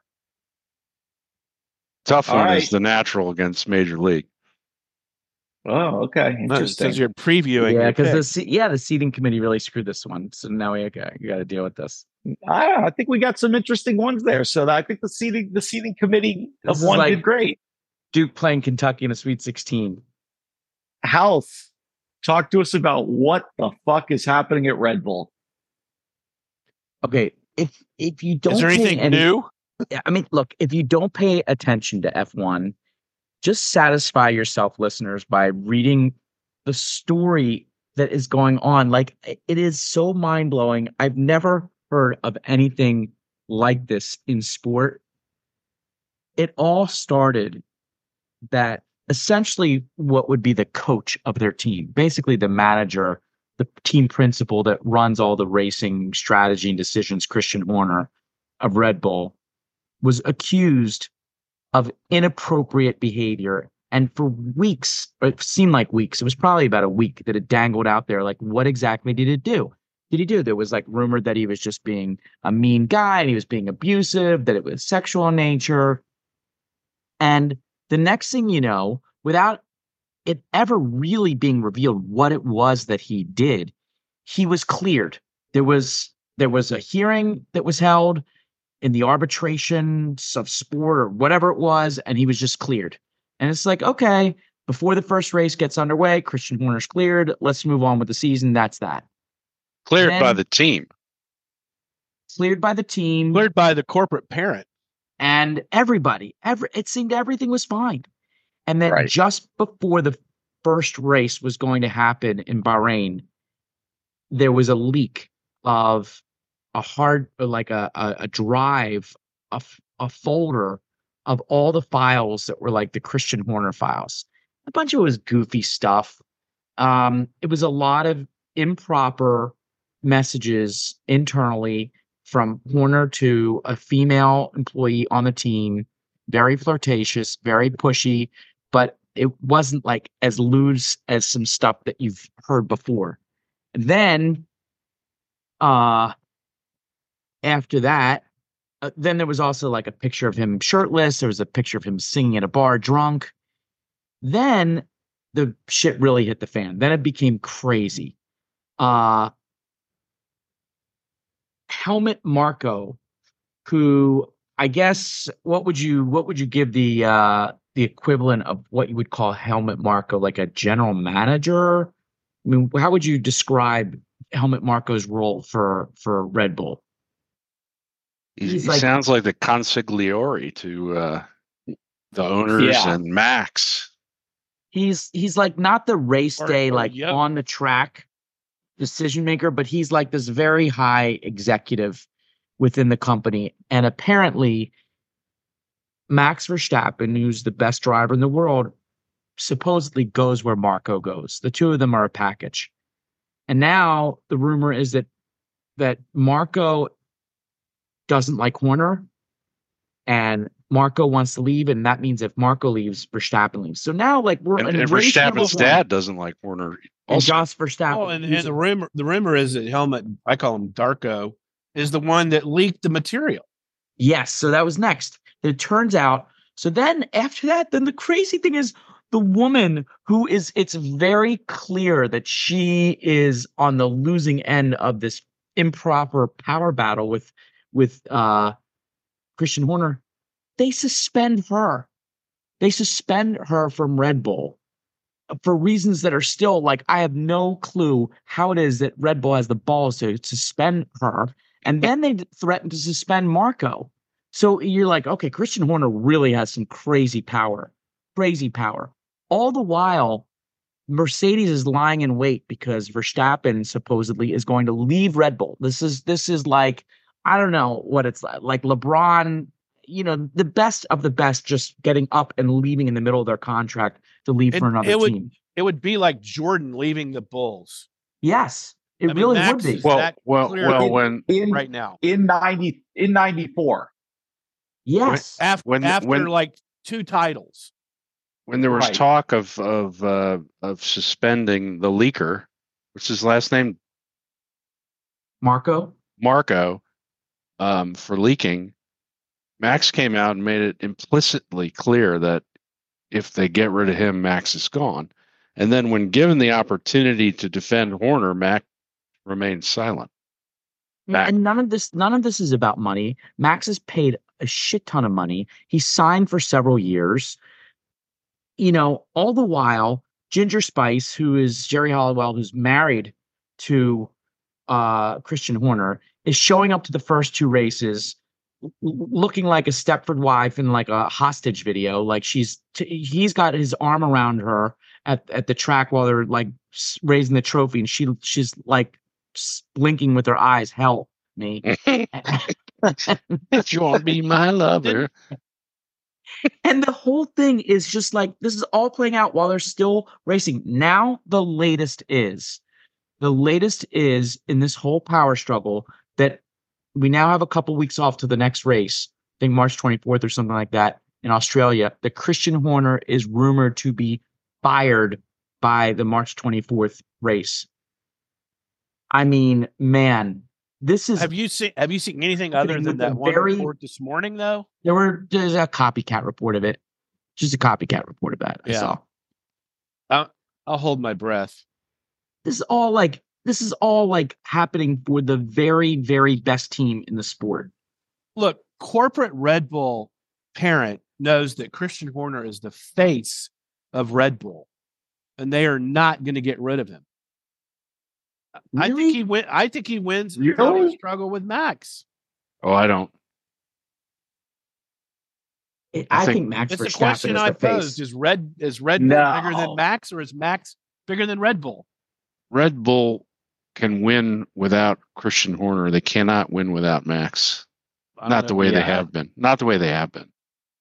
Tough All one right. is the Natural against Major League. Oh, okay. No, Interesting. since you're previewing, yeah, your because the pick. se- yeah the seating committee really screwed this one. So now we okay, you got to deal with this. I don't know. I think we got some interesting ones there. So I think the seating the seating committee This of is one like- did great. Duke playing Kentucky in a Sweet sixteen. Health. Talk to us about what the fuck is happening at Red Bull. Okay, if if you don't Is there pay anything any- new? Yeah, I mean, look, if you don't pay attention to F one, just satisfy yourself, listeners, by reading the story that is going on. Like, it is so mind blowing. I've never heard of anything like this in sport. It all started that essentially what would be the coach of their team, basically the manager, the team principal that runs all the racing strategy and decisions, Christian Horner of Red Bull, was accused of inappropriate behavior. And for weeks, or it seemed like weeks, it was probably about a week that it dangled out there. Like, what exactly did it do? Did he do? There was like rumored that he was just being a mean guy and he was being abusive, that it was sexual in nature. And the next thing you know, without it ever really being revealed what it was that he did, he was cleared. There was there was a hearing that was held in the arbitration of sport or whatever it was, and he was just cleared. And it's like, okay, before the first race gets underway, Christian Horner's cleared. Let's move on with the season. That's that. Cleared Then- by the team. Cleared by the team Cleared by the corporate parent. and everybody. Every it seemed everything was fine. And then Right. just before the first race was going to happen in Bahrain, there was a leak of a hard, like a a, a drive, a, f- a folder of all the files that were like the Christian Horner files. A bunch of it was goofy stuff. Um, it was a lot of improper messages internally from Horner to a female employee on the team, very flirtatious, very pushy, but it wasn't like as loose as some stuff that you've heard before. Then, uh, after that, uh, then there was also like a picture of him shirtless. There was a picture of him singing at a bar drunk. Then the shit really hit the fan. Then it became crazy. Uh, Helmut Marko, who I guess what would you what would you give the uh the equivalent of what you would call Helmut Marko, like a general manager. I mean, how would you describe Helmut Marko's role for for Red Bull? He, He's he like- sounds like the consigliere to uh, the owners Yeah. and Max. He's he's like not the race Or- day, or, like yep. on the track decision maker, but he's like this very high executive within the company. And apparently, Max Verstappen, who's the best driver in the world, supposedly goes where Marco goes. The two of them are a package. And now the rumor is that that Marco doesn't like Horner, and Marco wants to leave, and that means if Marco leaves, Verstappen leaves. So now, like we're And, in and race number Verstappen's one, dad doesn't like Horner. and Also, Jos Verstappen. Oh, and, who's- and the rumor the rumor is that Helmut, I call him Darko, is the one that leaked the material. Yes, so that was next. It turns out. So then after that, then the crazy thing is the woman who is, it's very clear that she is on the losing end of this improper power battle with with uh Christian Horner. They suspend her. They suspend her from Red Bull for reasons that are still like, I have no clue how it is that Red Bull has the balls to suspend her. And then they threaten to suspend Marco. So you're like, okay, Christian Horner really has some crazy power, crazy power. All the while, Mercedes is lying in wait because Verstappen supposedly is going to leave Red Bull. This is this is like, I don't know what it's like, like LeBron, you know, the best of the best just getting up and leaving in the middle of their contract to leave It- for another it would- team. It would be like Jordan leaving the Bulls Yes, it I mean, really Max would be. is- well, that well, clear- well, when In right now. in ninety in ninety-four. Yes. After when- after when- like two titles. when there was Right. talk of of uh, of suspending the leaker, what's his last name, Marco? Marco, um, for leaking, Max came out and made it implicitly clear that if they get rid of him, Max is gone. And then, when given the opportunity to defend Horner, Max remained silent. Max- And none of this, none of this is about money. Max has paid a shit ton of money. He signed for several years. You know, all the while, Ginger Spice, who is Jerry Halliwell, who's married to uh, Christian Horner, is showing up to the first two races, l- looking like a Stepford wife in like a hostage video. Like she's, t- he's got his arm around her at at the track while they're like s- raising the trophy, and she she's like s- blinking with her eyes. Help me. If you want to be my lover, And the whole thing is just like, this is all playing out while they're still racing. Now, the latest is, the latest is in this whole power struggle that we now have a couple weeks off to the next race, I think March twenty-fourth or something like that in Australia, that Christian Horner is rumored to be fired by the March twenty-fourth race. I mean, man, this is Have you seen Have you seen anything Happening other than with that a one very- report this morning though? there were there's a copycat report of it. Just a copycat report of that. I Yeah. saw. I'll hold my breath. This is all like this is all like happening for the very, very best team in the sport. Look, corporate Red Bull parent knows that Christian Horner is the face of Red Bull, and they are not going to get rid of him. I Really? think he win. I think he wins without a Really? struggle with Max. oh, I don't. It- I I, think- think Max It's the Verstappen question is I the face. posed: Is Red is Red Bull No. bigger than Max, or is Max bigger than Red Bull? Red Bull can win without Christian Horner. They cannot win without Max. I Not don't the know. way they Yeah. have been. Not the way they have been.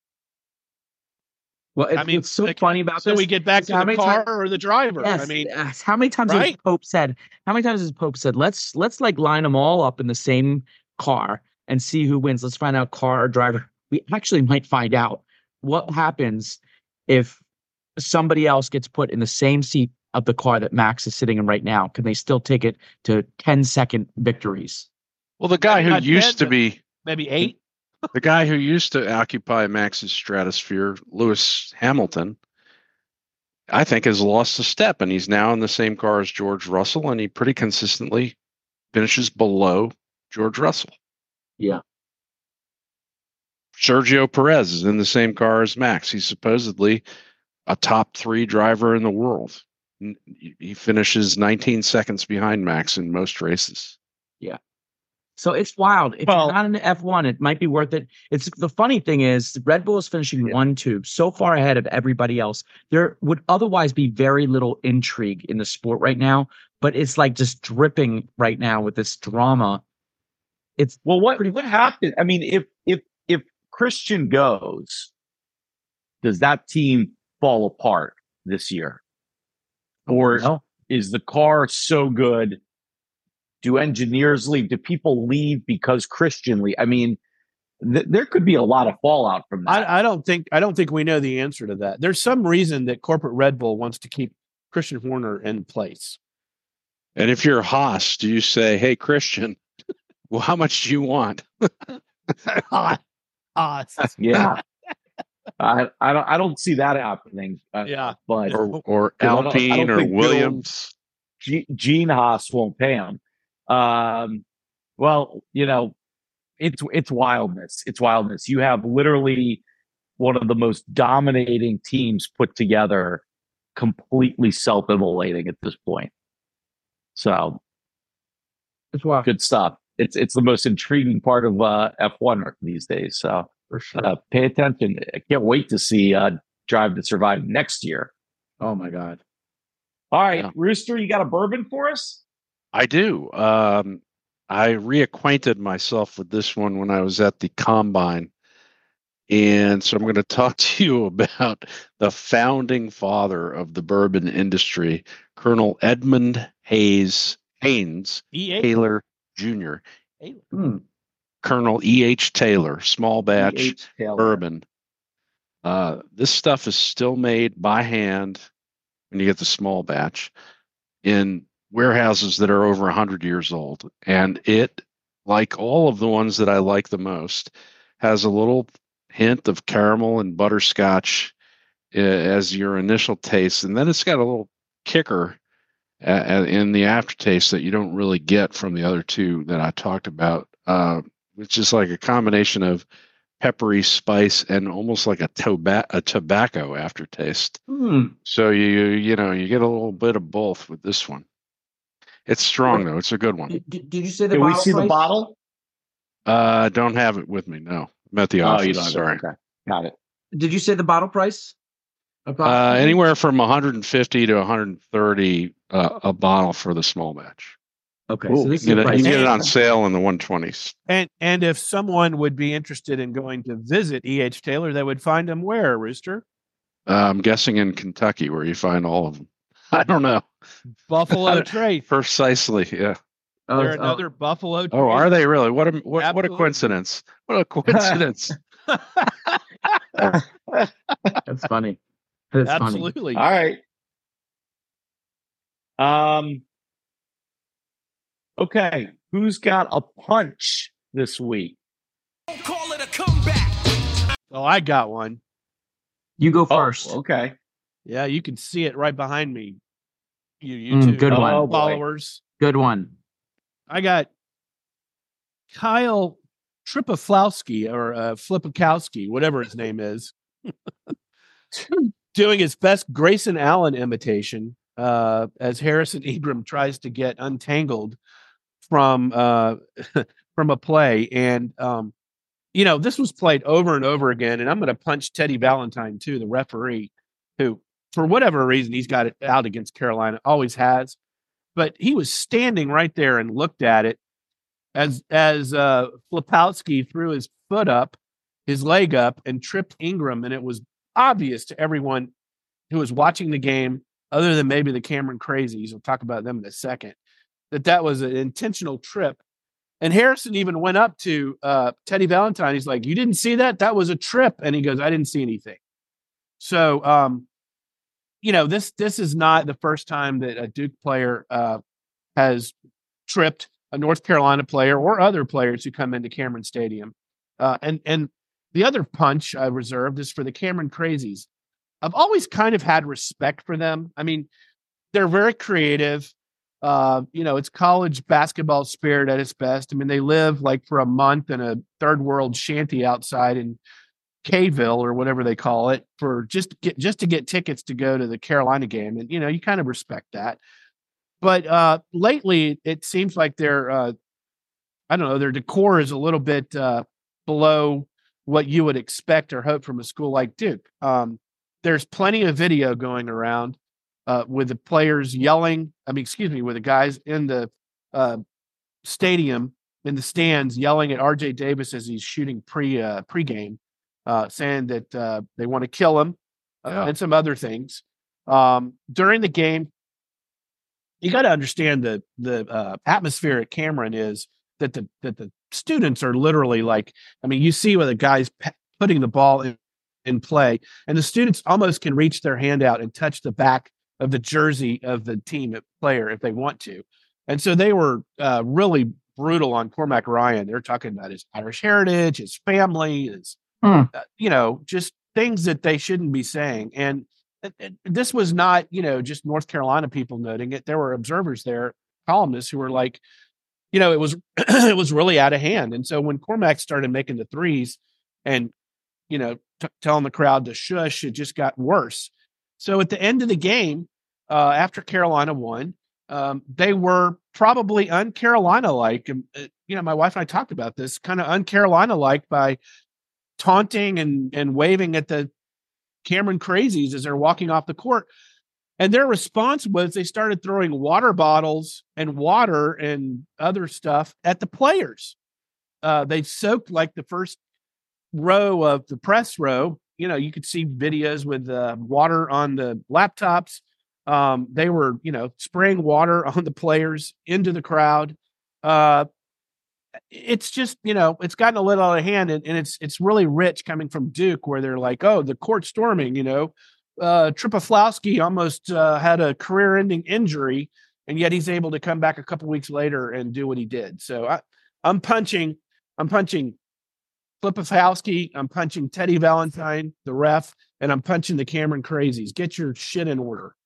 Well, it's, I mean, what's so like, funny about So this. we get back is to how the many car times- or the driver. Yes, I mean, yes. How many times has right? Pope said? How many times has Pope said? Let's let's like line them all up in the same car and see who wins. Let's find out car or driver. We actually might find out what happens if somebody else gets put in the same seat of the car that Max is sitting in right now. Can they still take it to ten second victories? Well, the guy Maybe who not used to ten, be maybe eight. the guy who used to occupy Max's stratosphere, Lewis Hamilton, I think has lost a step, and he's now in the same car as George Russell, and he pretty consistently finishes below George Russell. Yeah. Sergio Perez is in the same car as Max. He's supposedly a top three driver in the world. He finishes nineteen seconds behind Max in most races. So it's wild. If Well- you're not in the F one, it might be worth it. It's the funny thing is Red Bull is finishing Yeah. one, two, so far ahead of everybody else. There would otherwise be very little intrigue in the sport right now, but it's like just dripping right now with this drama. It's Well, what what happened? I mean, if if if Christian goes, does that team fall apart this year, or no. is the car so good? Do engineers leave? Do people leave because Christian leave? I mean, th- there could be a lot of fallout from that. I, I don't think I don't think we know the answer to that. There's some reason that corporate Red Bull wants to keep Christian Horner in place. And if you're Haas, do you say, "Hey, Christian, well, how much do you want?" Ah, yeah, I I don't I don't see that happening. Uh, yeah. but Or or I don't- I don't Alpine or think Bill- Williams? G- Gene Haas won't pay him. Um, well, you know, it's it's wildness. It's wildness. You have literally one of the most dominating teams put together, completely self-immolating at this point. So It's wild. good stuff. It's it's the most intriguing part of uh, F one these days. So For sure. uh, pay attention. I can't wait to see uh, Drive to Survive next year. Oh my God. All right, Yeah. Rooster, you got a bourbon for us? I do. Um, I reacquainted myself with this one when I was at the Combine. And so I'm going to talk to you about the founding father of the bourbon industry, Colonel Edmund Hayes Haynes E A. Taylor Junior Hmm. Colonel E H. Taylor, small batch E H. Taylor. bourbon. Uh, this stuff is still made by hand when you get the small batch in warehouses that are over one hundred years old. And it, like all of the ones that I like the most, has a little hint of caramel and butterscotch uh, as your initial taste. And then it's got a little kicker uh, in the aftertaste that you don't really get from the other two that I talked about. Uh, it's just like a combination of peppery spice and almost like a, toba- a tobacco aftertaste. Hmm. So you you know you get a little bit of both with this one. It's strong though. It's a good one. Did, did did you say the Can we bottle see the price? bottle? Uh, I don't have it with me. No, I'm at the Oh, office. you don't have it. Sorry. Okay. Got it. Did you say the bottle price? Uh, Approximately? anywhere from one hundred fifty to one hundred thirty uh, a bottle for the small batch. Okay, Ooh, so this You is can, the get it, you price. can get it on sale in the one twenties. And and if someone would be interested in going to visit E H. Taylor, they would find him where, Rooster? Uh, I'm guessing in Kentucky where you find all of them. I don't know Buffalo Trace. precisely. Yeah. Oh, They're it's- oh, another Buffalo. Oh, are Trace. they really? What a what, what a Absolutely. coincidence! What a coincidence! that's funny. That's funny. Absolutely. All right. Um. Okay, who's got a punch this week? Oh, I got one. You go Oh, first. okay. Yeah, you can see it right behind me. You, you Mm, two good one. Oh, boy. followers. Good one. I got Kyle Tripoflowski or uh, Flipikowski, whatever his name is, doing his best Grayson Allen imitation uh, as Harrison Ingram tries to get untangled from uh, from a play. And um, you know, this was played over and over again. And I'm going to punch Teddy Valentine too, the referee, who for whatever reason he's got it out against Carolina, always has. But he was standing right there and looked at it as as uh, Flipowski threw his foot up, his leg up, and tripped Ingram, and it was obvious to everyone who was watching the game, other than maybe the Cameron Crazies. We'll talk about them in a second. That that was an intentional trip. And Harrison even went up to uh, Teddy Valentine. He's like, "You didn't see that? That was a trip." And he goes, "I didn't see anything." So, um, you know, this this is not the first time that a Duke player uh, has tripped a North Carolina player or other players who come into Cameron Stadium. Uh, and and the other punch I reserved is for the Cameron Crazies. I've always kind of had respect for them. I mean, they're very creative. Uh, you know, it's college basketball spirit at its best. I mean, they live like for a month in a third world shanty outside in Kville or whatever they call it for just to get just to get tickets to go to the Carolina game, and you know, you kind of respect that. But uh, lately, it seems like their uh, I don't know, their decor is a little bit uh, below what you would expect or hope from a school like Duke. Um, there's plenty of video going around uh, with the players yelling. I mean, excuse me, with the guys in the uh, stadium in the stands yelling at R J Davis as he's shooting pre uh, pregame, uh, saying that uh, they want to kill him uh, Yeah. and some other things. Um, during the game, you got to understand the the uh, atmosphere at Cameron is that the that the students are literally like, I mean, you see where the guys p- putting the ball in, in play, and the students almost can reach their hand out and touch the back of the jersey of the team player if they want to. And so they were uh, really brutal on Cormac Ryan. They're talking about his Irish heritage, his family, his, Hmm. uh, you know, just things that they shouldn't be saying. And it- it- this was not, you know, just North Carolina people noting it. There were observers there, columnists who were like, you know, it was it was really out of hand. And so when Cormac started making the threes and, you know, t- telling the crowd to shush, it just got worse. So at the end of the game, uh, after Carolina won, um, they were probably un-Carolina-like. And, uh, you know, my wife and I talked about this, kind of un-Carolina-like by taunting and and waving at the Cameron Crazies as they're walking off the court. And their response was they started throwing water bottles and water and other stuff at the players. Uh, they soaked like the first row of the press row. You know, you could see videos with uh, water on the laptops. Um, they were, you know, spraying water on the players into the crowd. Uh, it's just, you know, it's gotten a little out of hand, and, and it's it's really rich coming from Duke, where they're like, oh, the court storming, you know, uh, Tripoflowski almost uh, had a career-ending injury, and yet he's able to come back a couple weeks later and do what he did. So I, I'm punching, I'm punching Tripoflowski, I'm punching Teddy Valentine, the ref, and I'm punching the Cameron Crazies. Get your shit in order.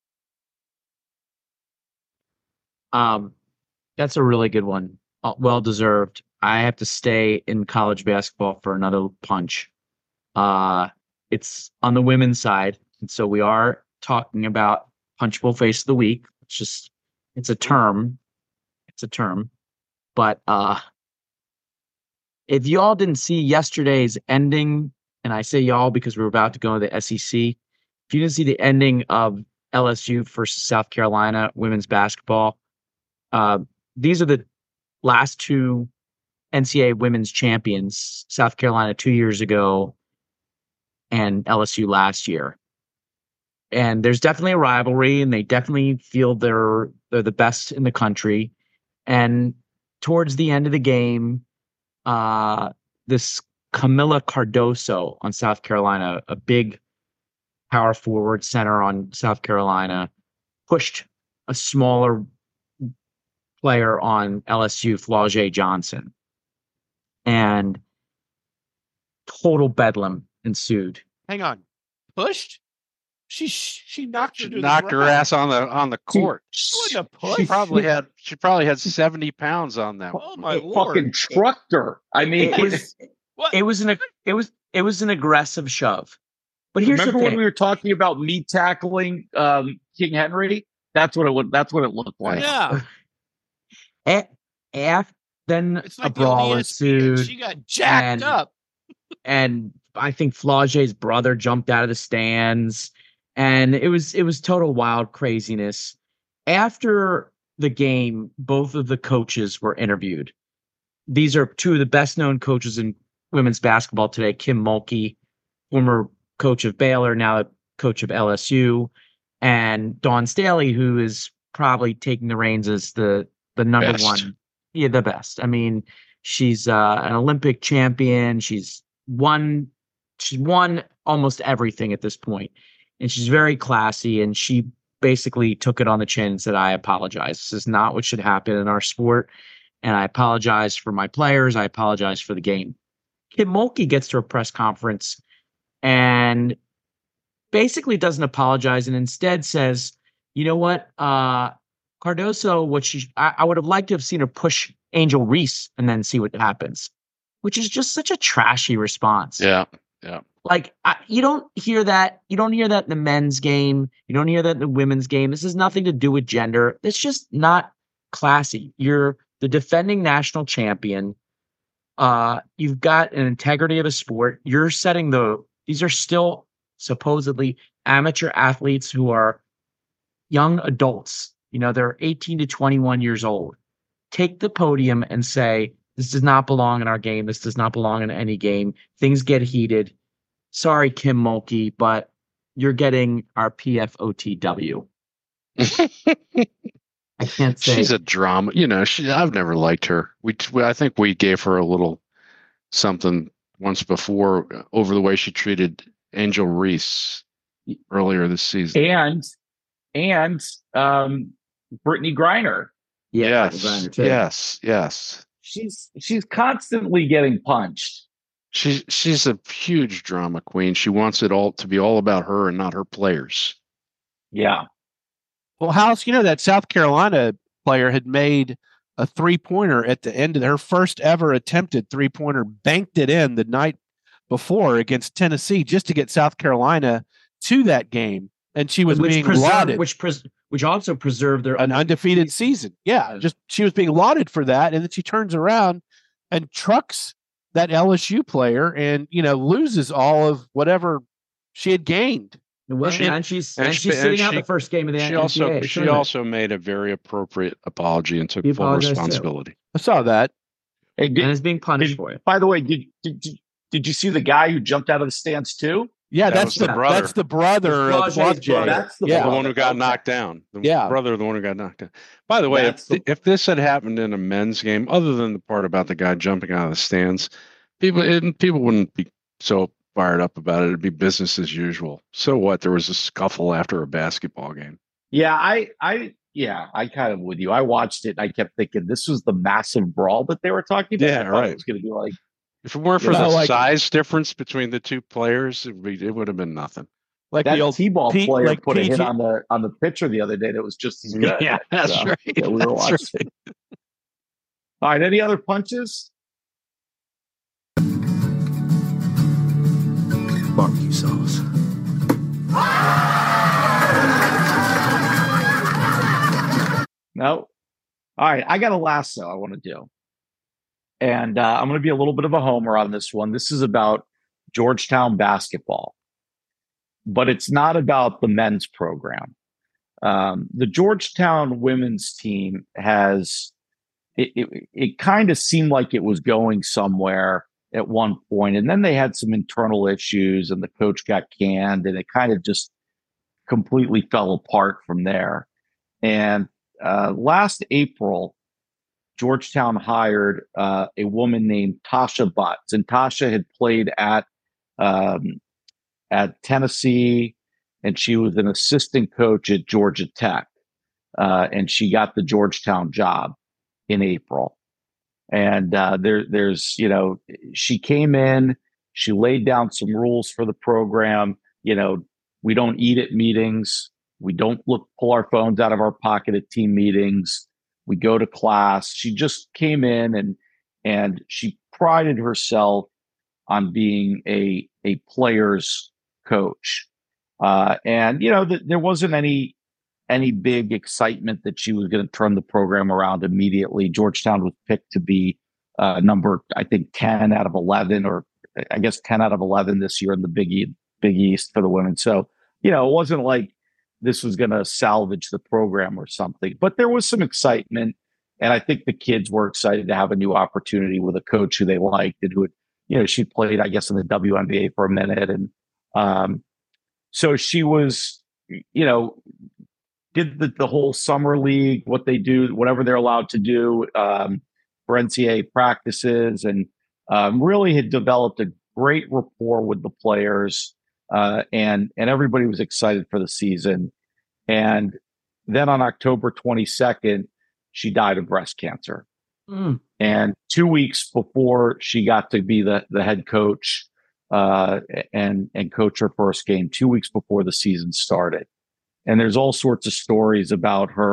Um, that's a really good one. Uh, well deserved. I have to stay in college basketball for another punch. Uh, it's on the women's side, and so we are talking about punchable face of the week. It's just, it's a term. It's a term. But uh, if y'all didn't see yesterday's ending, and I say y'all because we're about to go to the S E C, if you didn't see the ending of L S U versus South Carolina women's basketball, uh, these are the last two N C double A women's champions, South Carolina two years ago and L S U last year. And there's definitely a rivalry, and they definitely feel they're they're the best in the country. And towards the end of the game, uh, this Camila Cardoso on South Carolina, a big power forward center on South Carolina, pushed a smaller player on L S U, Flau'jae Johnson, and total bedlam ensued. Hang on. Pushed? She she knocked her She to the knocked her ground. ass on the on the court. It wasn't a push. She probably had she probably had seventy pounds on that. Oh my It lord! fucking trucked her. I mean, It was What? it was an it was it was an aggressive shove. But here's remember the when thing. we were talking about me tackling um, King Henry? That's what it would. That's what it looked like. Yeah, A- af- then it's a like the old brawl E S P N. ensued, She got jacked and- up. and I think Flau'jae's brother jumped out of the stands, and it was it was total wild craziness. After the game, both of the coaches were interviewed. These are two of the best known coaches in women's basketball today. Kim Mulkey, former coach of Baylor, now the coach of L S U, and Dawn Staley, who is probably taking the reins as the the number Best. one, yeah, the best. I mean, she's uh, an Olympic champion. She's won, she's won almost everything at this point, and she's very classy. And she basically took it on the chin and said, "I apologize. This is not what should happen in our sport, and I apologize for my players. I apologize for the game." Kim Mulkey gets to a press conference and basically doesn't apologize, and instead says, "You know what? Uh, Cardoso, what she, I, I would have liked to have seen her push Angel Reese and then see what happens, which is just such a trashy response. Yeah. Yeah. Like I, you don't hear that. You don't hear that in the men's game. You don't hear that in the women's game. This has nothing to do with gender. It's just not classy. You're the defending national champion. Uh, you've got an integrity of a sport. You're setting the, these are still supposedly amateur athletes who are young adults. You know, they're eighteen to twenty-one years old. Take the podium and say, this does not belong in our game. This does not belong in any game. Things get heated. Sorry, Kim Mulkey, but you're getting our P F O T W. I can't say. She's a drama. You know, she, I've never liked her. We, we, I think we gave her a little something once before over the way she treated Angel Reese earlier this season. And, and, um, Brittany Griner. Yeah, yes, Griner too. yes, yes. She's, she's constantly getting punched. She's, she's a huge drama queen. She wants it all to be all about her and not her players. Yeah. Well, House, you know that South Carolina player had made a three-pointer at the end of her first ever attempted three-pointer, banked it in the night before against Tennessee just to get South Carolina to that game, and she was which being preserved, lauded. which pres- which also preserved their An undefeated season. Yeah, just she was being lauded for that, and then she turns around and trucks that L S U player, and you know loses all of whatever she had gained. Well, She- and she's and and, she- she's sitting and out she- the first game of the She N C A A also she tournament. also made a very appropriate apology and took She full apologized, too. responsibility. I saw that. Hey, did, and is being punished did- for it. by the way, did, did, did, did you see the guy who jumped out of the stands too? Yeah, That that's was the the brother. that's the brother of Blasieu's Blasieu. brother. That's the Yeah. The brother. one who got Okay. knocked down. The Yeah. brother of the one who got knocked down. By the way, if, That's the- if this had happened in a men's game, other than the part about the guy jumping out of the stands, people it, people wouldn't be so fired up about it. It'd be business as usual. So what? There was a scuffle after a basketball game. Yeah, I, I, yeah, I kind of with you. I watched it and I kept thinking this was the massive brawl that they were talking about. Yeah, I thought right. It was going to be like, If it weren't for You know, the like- size difference between the two players, it would, be, it would have been nothing. Like that the old T-ball P- player like put a hit P G on the on the pitcher the other day that was just as good. Yeah, that's So, right. Yeah, we were That's watching. All right, any other punches? Barbecue sauce. No. All right, I got a lasso I want to do. And uh, I'm going to be a little bit of a homer on this one. This is about Georgetown basketball, but it's not about the men's program. Um, the Georgetown women's team has, it, it, it kind of seemed like it was going somewhere at one point, and then they had some internal issues and the coach got canned and it kind of just completely fell apart from there. And uh, last April, Georgetown hired uh, a woman named Tasha Butts, and Tasha had played at um, at Tennessee, and she was an assistant coach at Georgia Tech, uh, and she got the Georgetown job in April. And uh, there, there's, you know, she came in, she laid down some rules for the program. You know, we don't eat at meetings, we don't look pull our phones out of our pocket at team meetings. We go to class. She just came in and and she prided herself on being a a player's coach. Uh, and you know, th- there wasn't any any big excitement that she was going to turn the program around immediately. Georgetown was picked to be uh, number, I think, ten out of eleven, or I guess ten out of eleven this year in the Big E- Big East for the women. So you know, it wasn't like this was going to salvage the program or something, but there was some excitement. And I think the kids were excited to have a new opportunity with a coach who they liked and who had, you know, she played, I guess, in the W N B A for a minute. And um, so she was, you know, did the, the whole summer league, what they do, whatever they're allowed to do um, for N C A A practices, and um, really had developed a great rapport with the players. Uh, and and everybody was excited for the season. And then on October twenty-second, she died of breast cancer. Mm. And two weeks before she got to be the, the head coach uh, and and coach her first game, two weeks before the season started. And there's all sorts of stories about her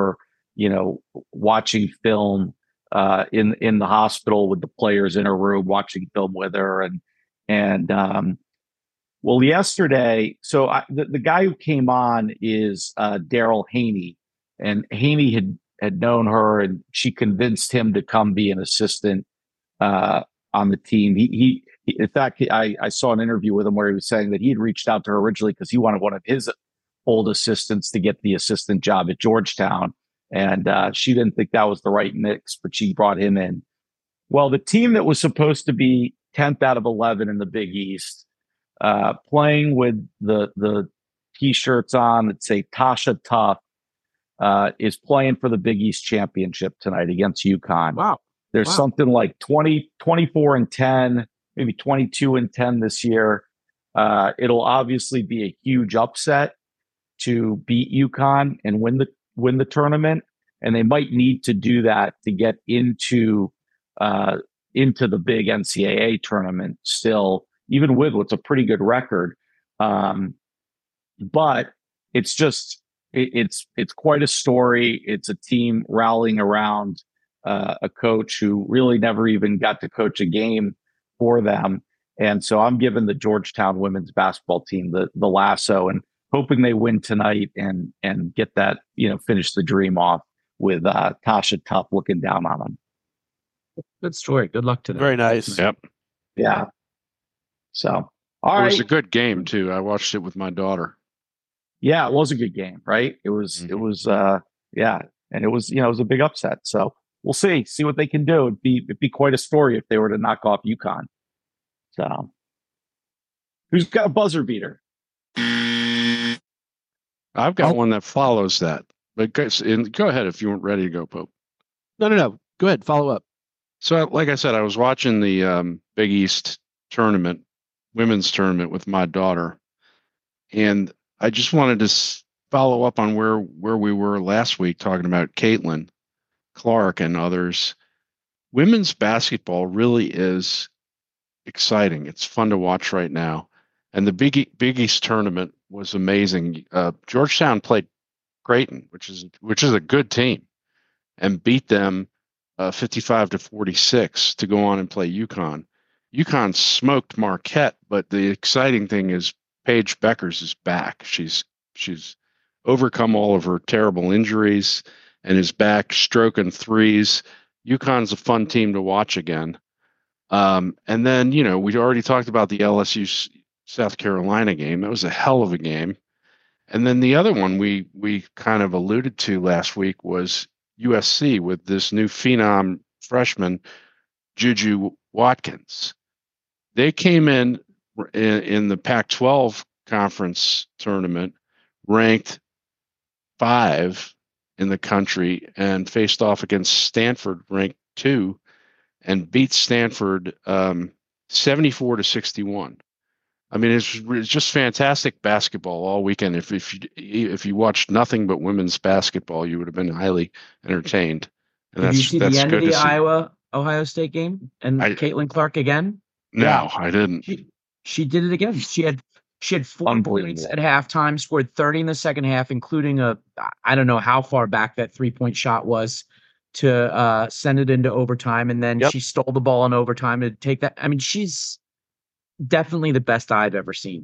you know, watching film uh, in in the hospital with the players in her room, watching film with her, and and um, well, yesterday, so I, the the guy who came on is uh, Daryl Haney, and Haney had had known her, and she convinced him to come be an assistant uh, on the team. He, he, he in fact, I, I saw an interview with him where he was saying that he had reached out to her originally because he wanted one of his old assistants to get the assistant job at Georgetown, and uh, she didn't think that was the right mix, but she brought him in. Well, the team that was supposed to be tenth out of eleven in the Big East, uh, playing with the the t-shirts on that say Tasha Tough, uh, is playing for the Big East championship tonight against UConn. Wow. There's Wow. something like twenty, twenty-four and ten, maybe twenty-two and ten this year. Uh, it'll obviously be a huge upset to beat UConn and win the win the tournament, and they might need to do that to get into uh, into the big N C double A tournament. Still, even with what's a pretty good record, um, but it's just it, it's it's quite a story. It's a team rallying around uh, a coach who really never even got to coach a game for them. And so I'm giving the Georgetown women's basketball team the the lasso and hoping they win tonight and and get that, you know, finish the dream off with uh, Tasha Tough looking down on them. Good story. Good luck to them. Very nice. Yep. Yeah. So, all It right. was a good game too. I watched it with my daughter. Yeah, it was a good game, right? It was, it Mhm. was, uh, yeah. And it was, you know, it was a big upset. So we'll see, see what they can do. It'd be, it'd be quite a story if they were to knock off UConn. So who's got a buzzer beater? I've got I'll- one that follows that. But go, and go ahead if you weren't ready to go, Pope. No, no, no. Go ahead. Follow up. So, like I said, I was watching the um, Big East tournament, women's tournament with my daughter, and I just wanted to s- follow up on where where we were last week talking about Caitlin Clark and others. Women's basketball really is exciting. It's fun to watch right now, and the Big E- Big East tournament was amazing. Uh, Georgetown played Creighton, which is which is a good team, and beat them uh, fifty-five to forty-six to go on and play UConn. UConn smoked Marquette, but the exciting thing is Paige Beckers is back. She's she's overcome all of her terrible injuries and is back stroking threes. UConn's a fun team to watch again. Um, and then, you know, we already talked about the L S U South Carolina game. That was a hell of a game. And then the other one we we kind of alluded to last week was U S C with this new phenom freshman, Juju Watkins. They came in in, in the Pac twelve conference tournament ranked five in the country and faced off against Stanford, ranked two, and beat Stanford um, seventy-four to sixty-one. I mean, it's, it's just fantastic basketball all weekend. If if you if you watched nothing but women's basketball, you would have been highly entertained. And Did that's you see that's the end good of the to see. Iowa Ohio State game and I- Caitlin Clark again? No, I didn't. She she did it again. She had she had four Unbelievable. points at halftime, scored thirty in the second half, including a I don't know how far back that three point shot was to uh, send it into overtime, and then Yep. she stole the ball in overtime to take that. I mean, she's definitely the best I've ever seen.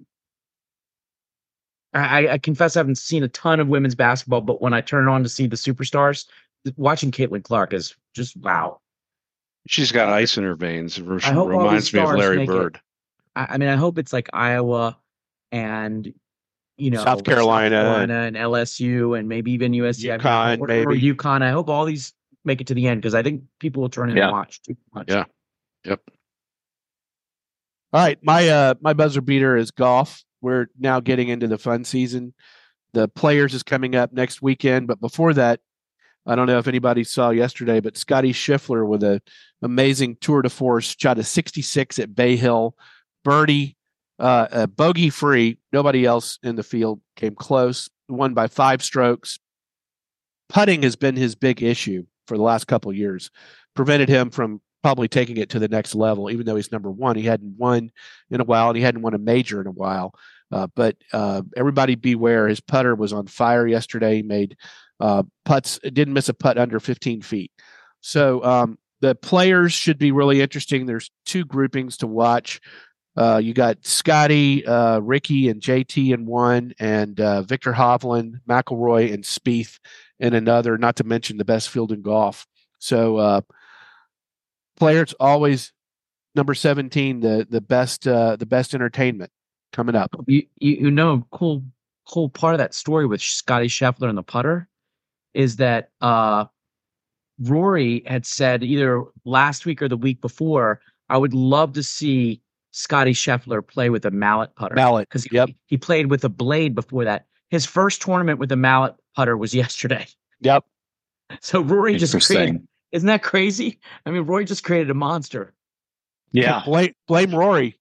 I, I confess I haven't seen a ton of women's basketball, but when I turn on to see the superstars, watching Caitlin Clark is just wow. She's got ice in her veins. It re- I hope all reminds these me of stars Larry make it. Bird. I, I mean, I hope it's like Iowa and you know South Carolina. Carolina and L S U and maybe even U S C. I UConn, or, or maybe. UConn. I hope all these make it to the end because I think people will turn in Yeah. and watch too much. Yeah. Yep. All right, my uh my buzzer beater is golf. We're now getting into the fun season. The Players is coming up next weekend, but before that, I don't know if anybody saw yesterday, but Scotty Scheffler with a amazing tour de force shot a sixty-six at Bay Hill, birdie, uh, uh bogey free. Nobody else in the field came close. Won by five strokes. Putting has been his big issue for the last couple of years. Prevented him from probably taking it to the next level, even though he's number one. He hadn't won in a while, and he hadn't won a major in a while. Uh, but uh, everybody beware. His putter was on fire yesterday. He made uh, putts. Didn't miss a putt under fifteen feet. So um, the players should be really interesting. There's two groupings to watch. Uh, you got Scotty, uh, Ricky, and J T in one, and uh, Victor Hovland, McIlroy, and Spieth in another. Not to mention the best field in golf. So uh, players always number seventeen, the the best uh, the best entertainment coming up. You, you you know, cool cool part of that story with Scotty Scheffler and the putter is that uh, Rory had said either last week or the week before, I would love to see Scotty Scheffler play with a mallet putter. Mallet, because he, yep. he played with a blade before that. His first tournament with a mallet putter was yesterday. Yep. So Rory just Interesting. created. Isn't that crazy? I mean, Rory just created a monster. Yeah. Blame, blame Rory.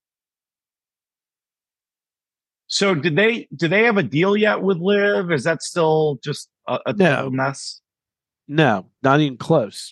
So did they do they have a deal yet with Liv? Is that still just a, a No. total mess? No, not even close.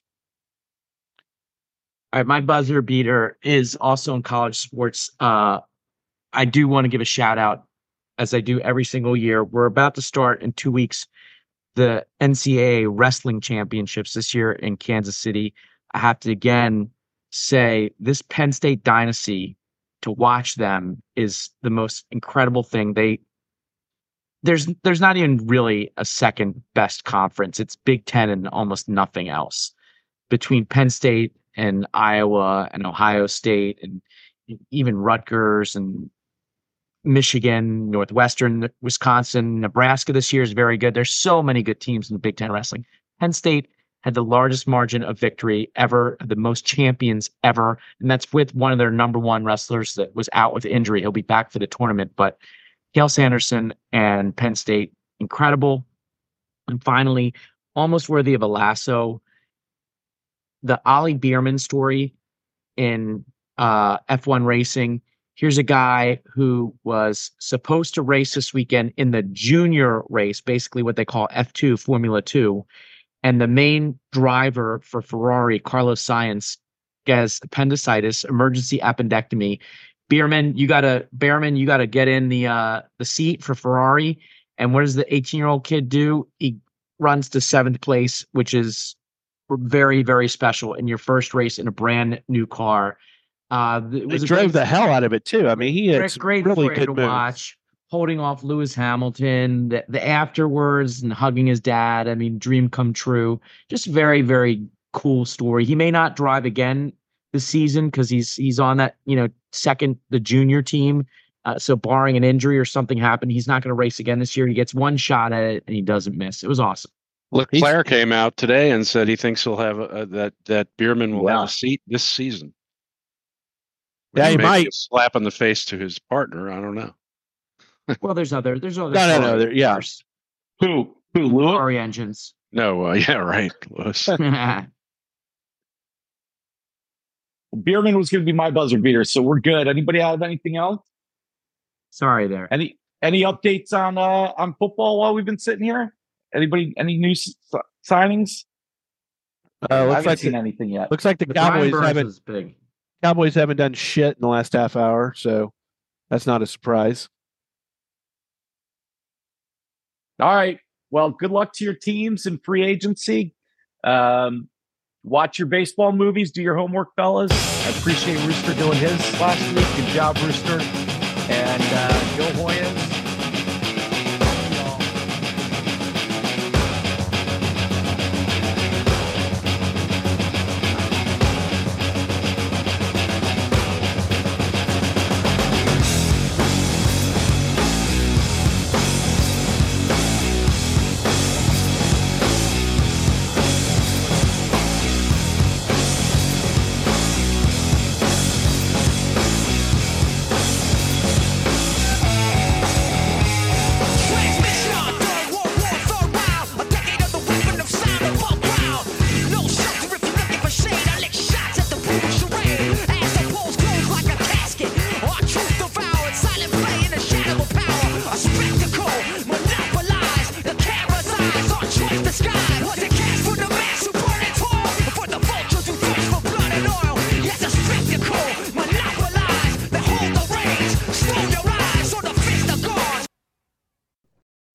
All right, my buzzer beater is also in college sports. Uh, I do want to give a shout out, as I do every single year. We're about to start in two weeks the N C double A wrestling championships this year in Kansas City. I have to again say this Penn State dynasty, to watch them is the most incredible thing. They there's there's not even really a second best conference. It's Big Ten and almost nothing else between Penn State and Iowa and Ohio State and even Rutgers and Michigan, Northwestern, Wisconsin, Nebraska this year is very good. There's so many good teams in the Big Ten wrestling. Penn State had the largest margin of victory ever, the most champions ever, and that's with one of their number one wrestlers that was out with injury. He'll be back for the tournament, but Cale Sanderson and Penn State, incredible. And finally, almost worthy of a lasso, the Ollie Bierman story in uh, F one racing. Here's a guy who was supposed to race this weekend in the junior race, basically what they call F two, Formula two. And the main driver for Ferrari, Carlos Sainz, has appendicitis, emergency appendectomy. Bierman, you gotta Bierman, you gotta get in the uh, the seat for Ferrari. And what does the eighteen-year-old kid do? He runs to seventh place, which is very, very special in your first race in a brand new car. Uh, it was He a drove great, the hell out of it too. I mean, he had great, some great really for him good to moves. watch, holding off Lewis Hamilton, the, the afterwards and hugging his dad. I mean, dream come true. Just very, very cool story. He may not drive again this season because he's he's on that, you know, second the junior team. Uh, so barring an injury or something happen, he's not going to race again this year. He gets one shot at it and he doesn't miss. It was awesome. Leclerc came out today and said he thinks he'll have a, that that Bierman will Wow. have a seat this season. Yeah, he Maybe might. a slap in the face to his partner. I don't know. Well, there's other there's other No, no, no, Ferrari there- yeah. cars, Who? Who? Lewis? Ferrari engines. No, uh, yeah, right, Lewis. Bierman was going to be my buzzer beater, so we're good. Anybody have anything else? Sorry there. Any any updates on uh on football while we've been sitting here? Anybody? Any new s- signings? Uh, I looks haven't like seen the, anything yet. looks like the But Brian Cowboys Burns haven't is big. Cowboys haven't done shit in the last half hour, so that's not a surprise. All right. Well, good luck to your teams in free agency. Um, watch your baseball movies. Do your homework, fellas. I appreciate Rooster doing his last week. Good job, Rooster. And uh, go Hoyas.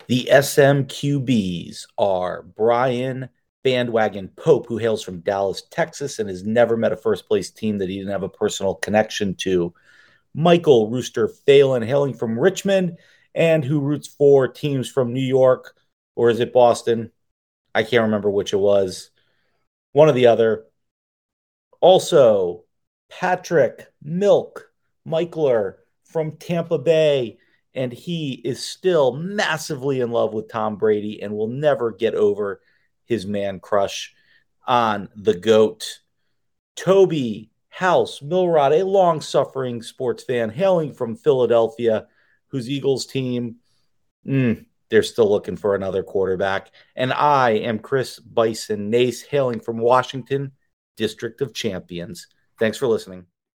The S M Q Bs are Brian Bandwagon Pope, who hails from Dallas, Texas, and has never met a first-place team that he didn't have a personal connection to. Michael Rooster Phelan, hailing from Richmond, and who roots for teams from New York, or is it Boston? I can't remember which it was. One or the other. Also, Patrick Milk Michler from Tampa Bay, and he is still massively in love with Tom Brady and will never get over his man crush on the GOAT. Toby House Milrod, a long-suffering sports fan hailing from Philadelphia, whose Eagles team, mm, they're still looking for another quarterback. And I am Chris Bison Nace, hailing from Washington, District of Champions. Thanks for listening.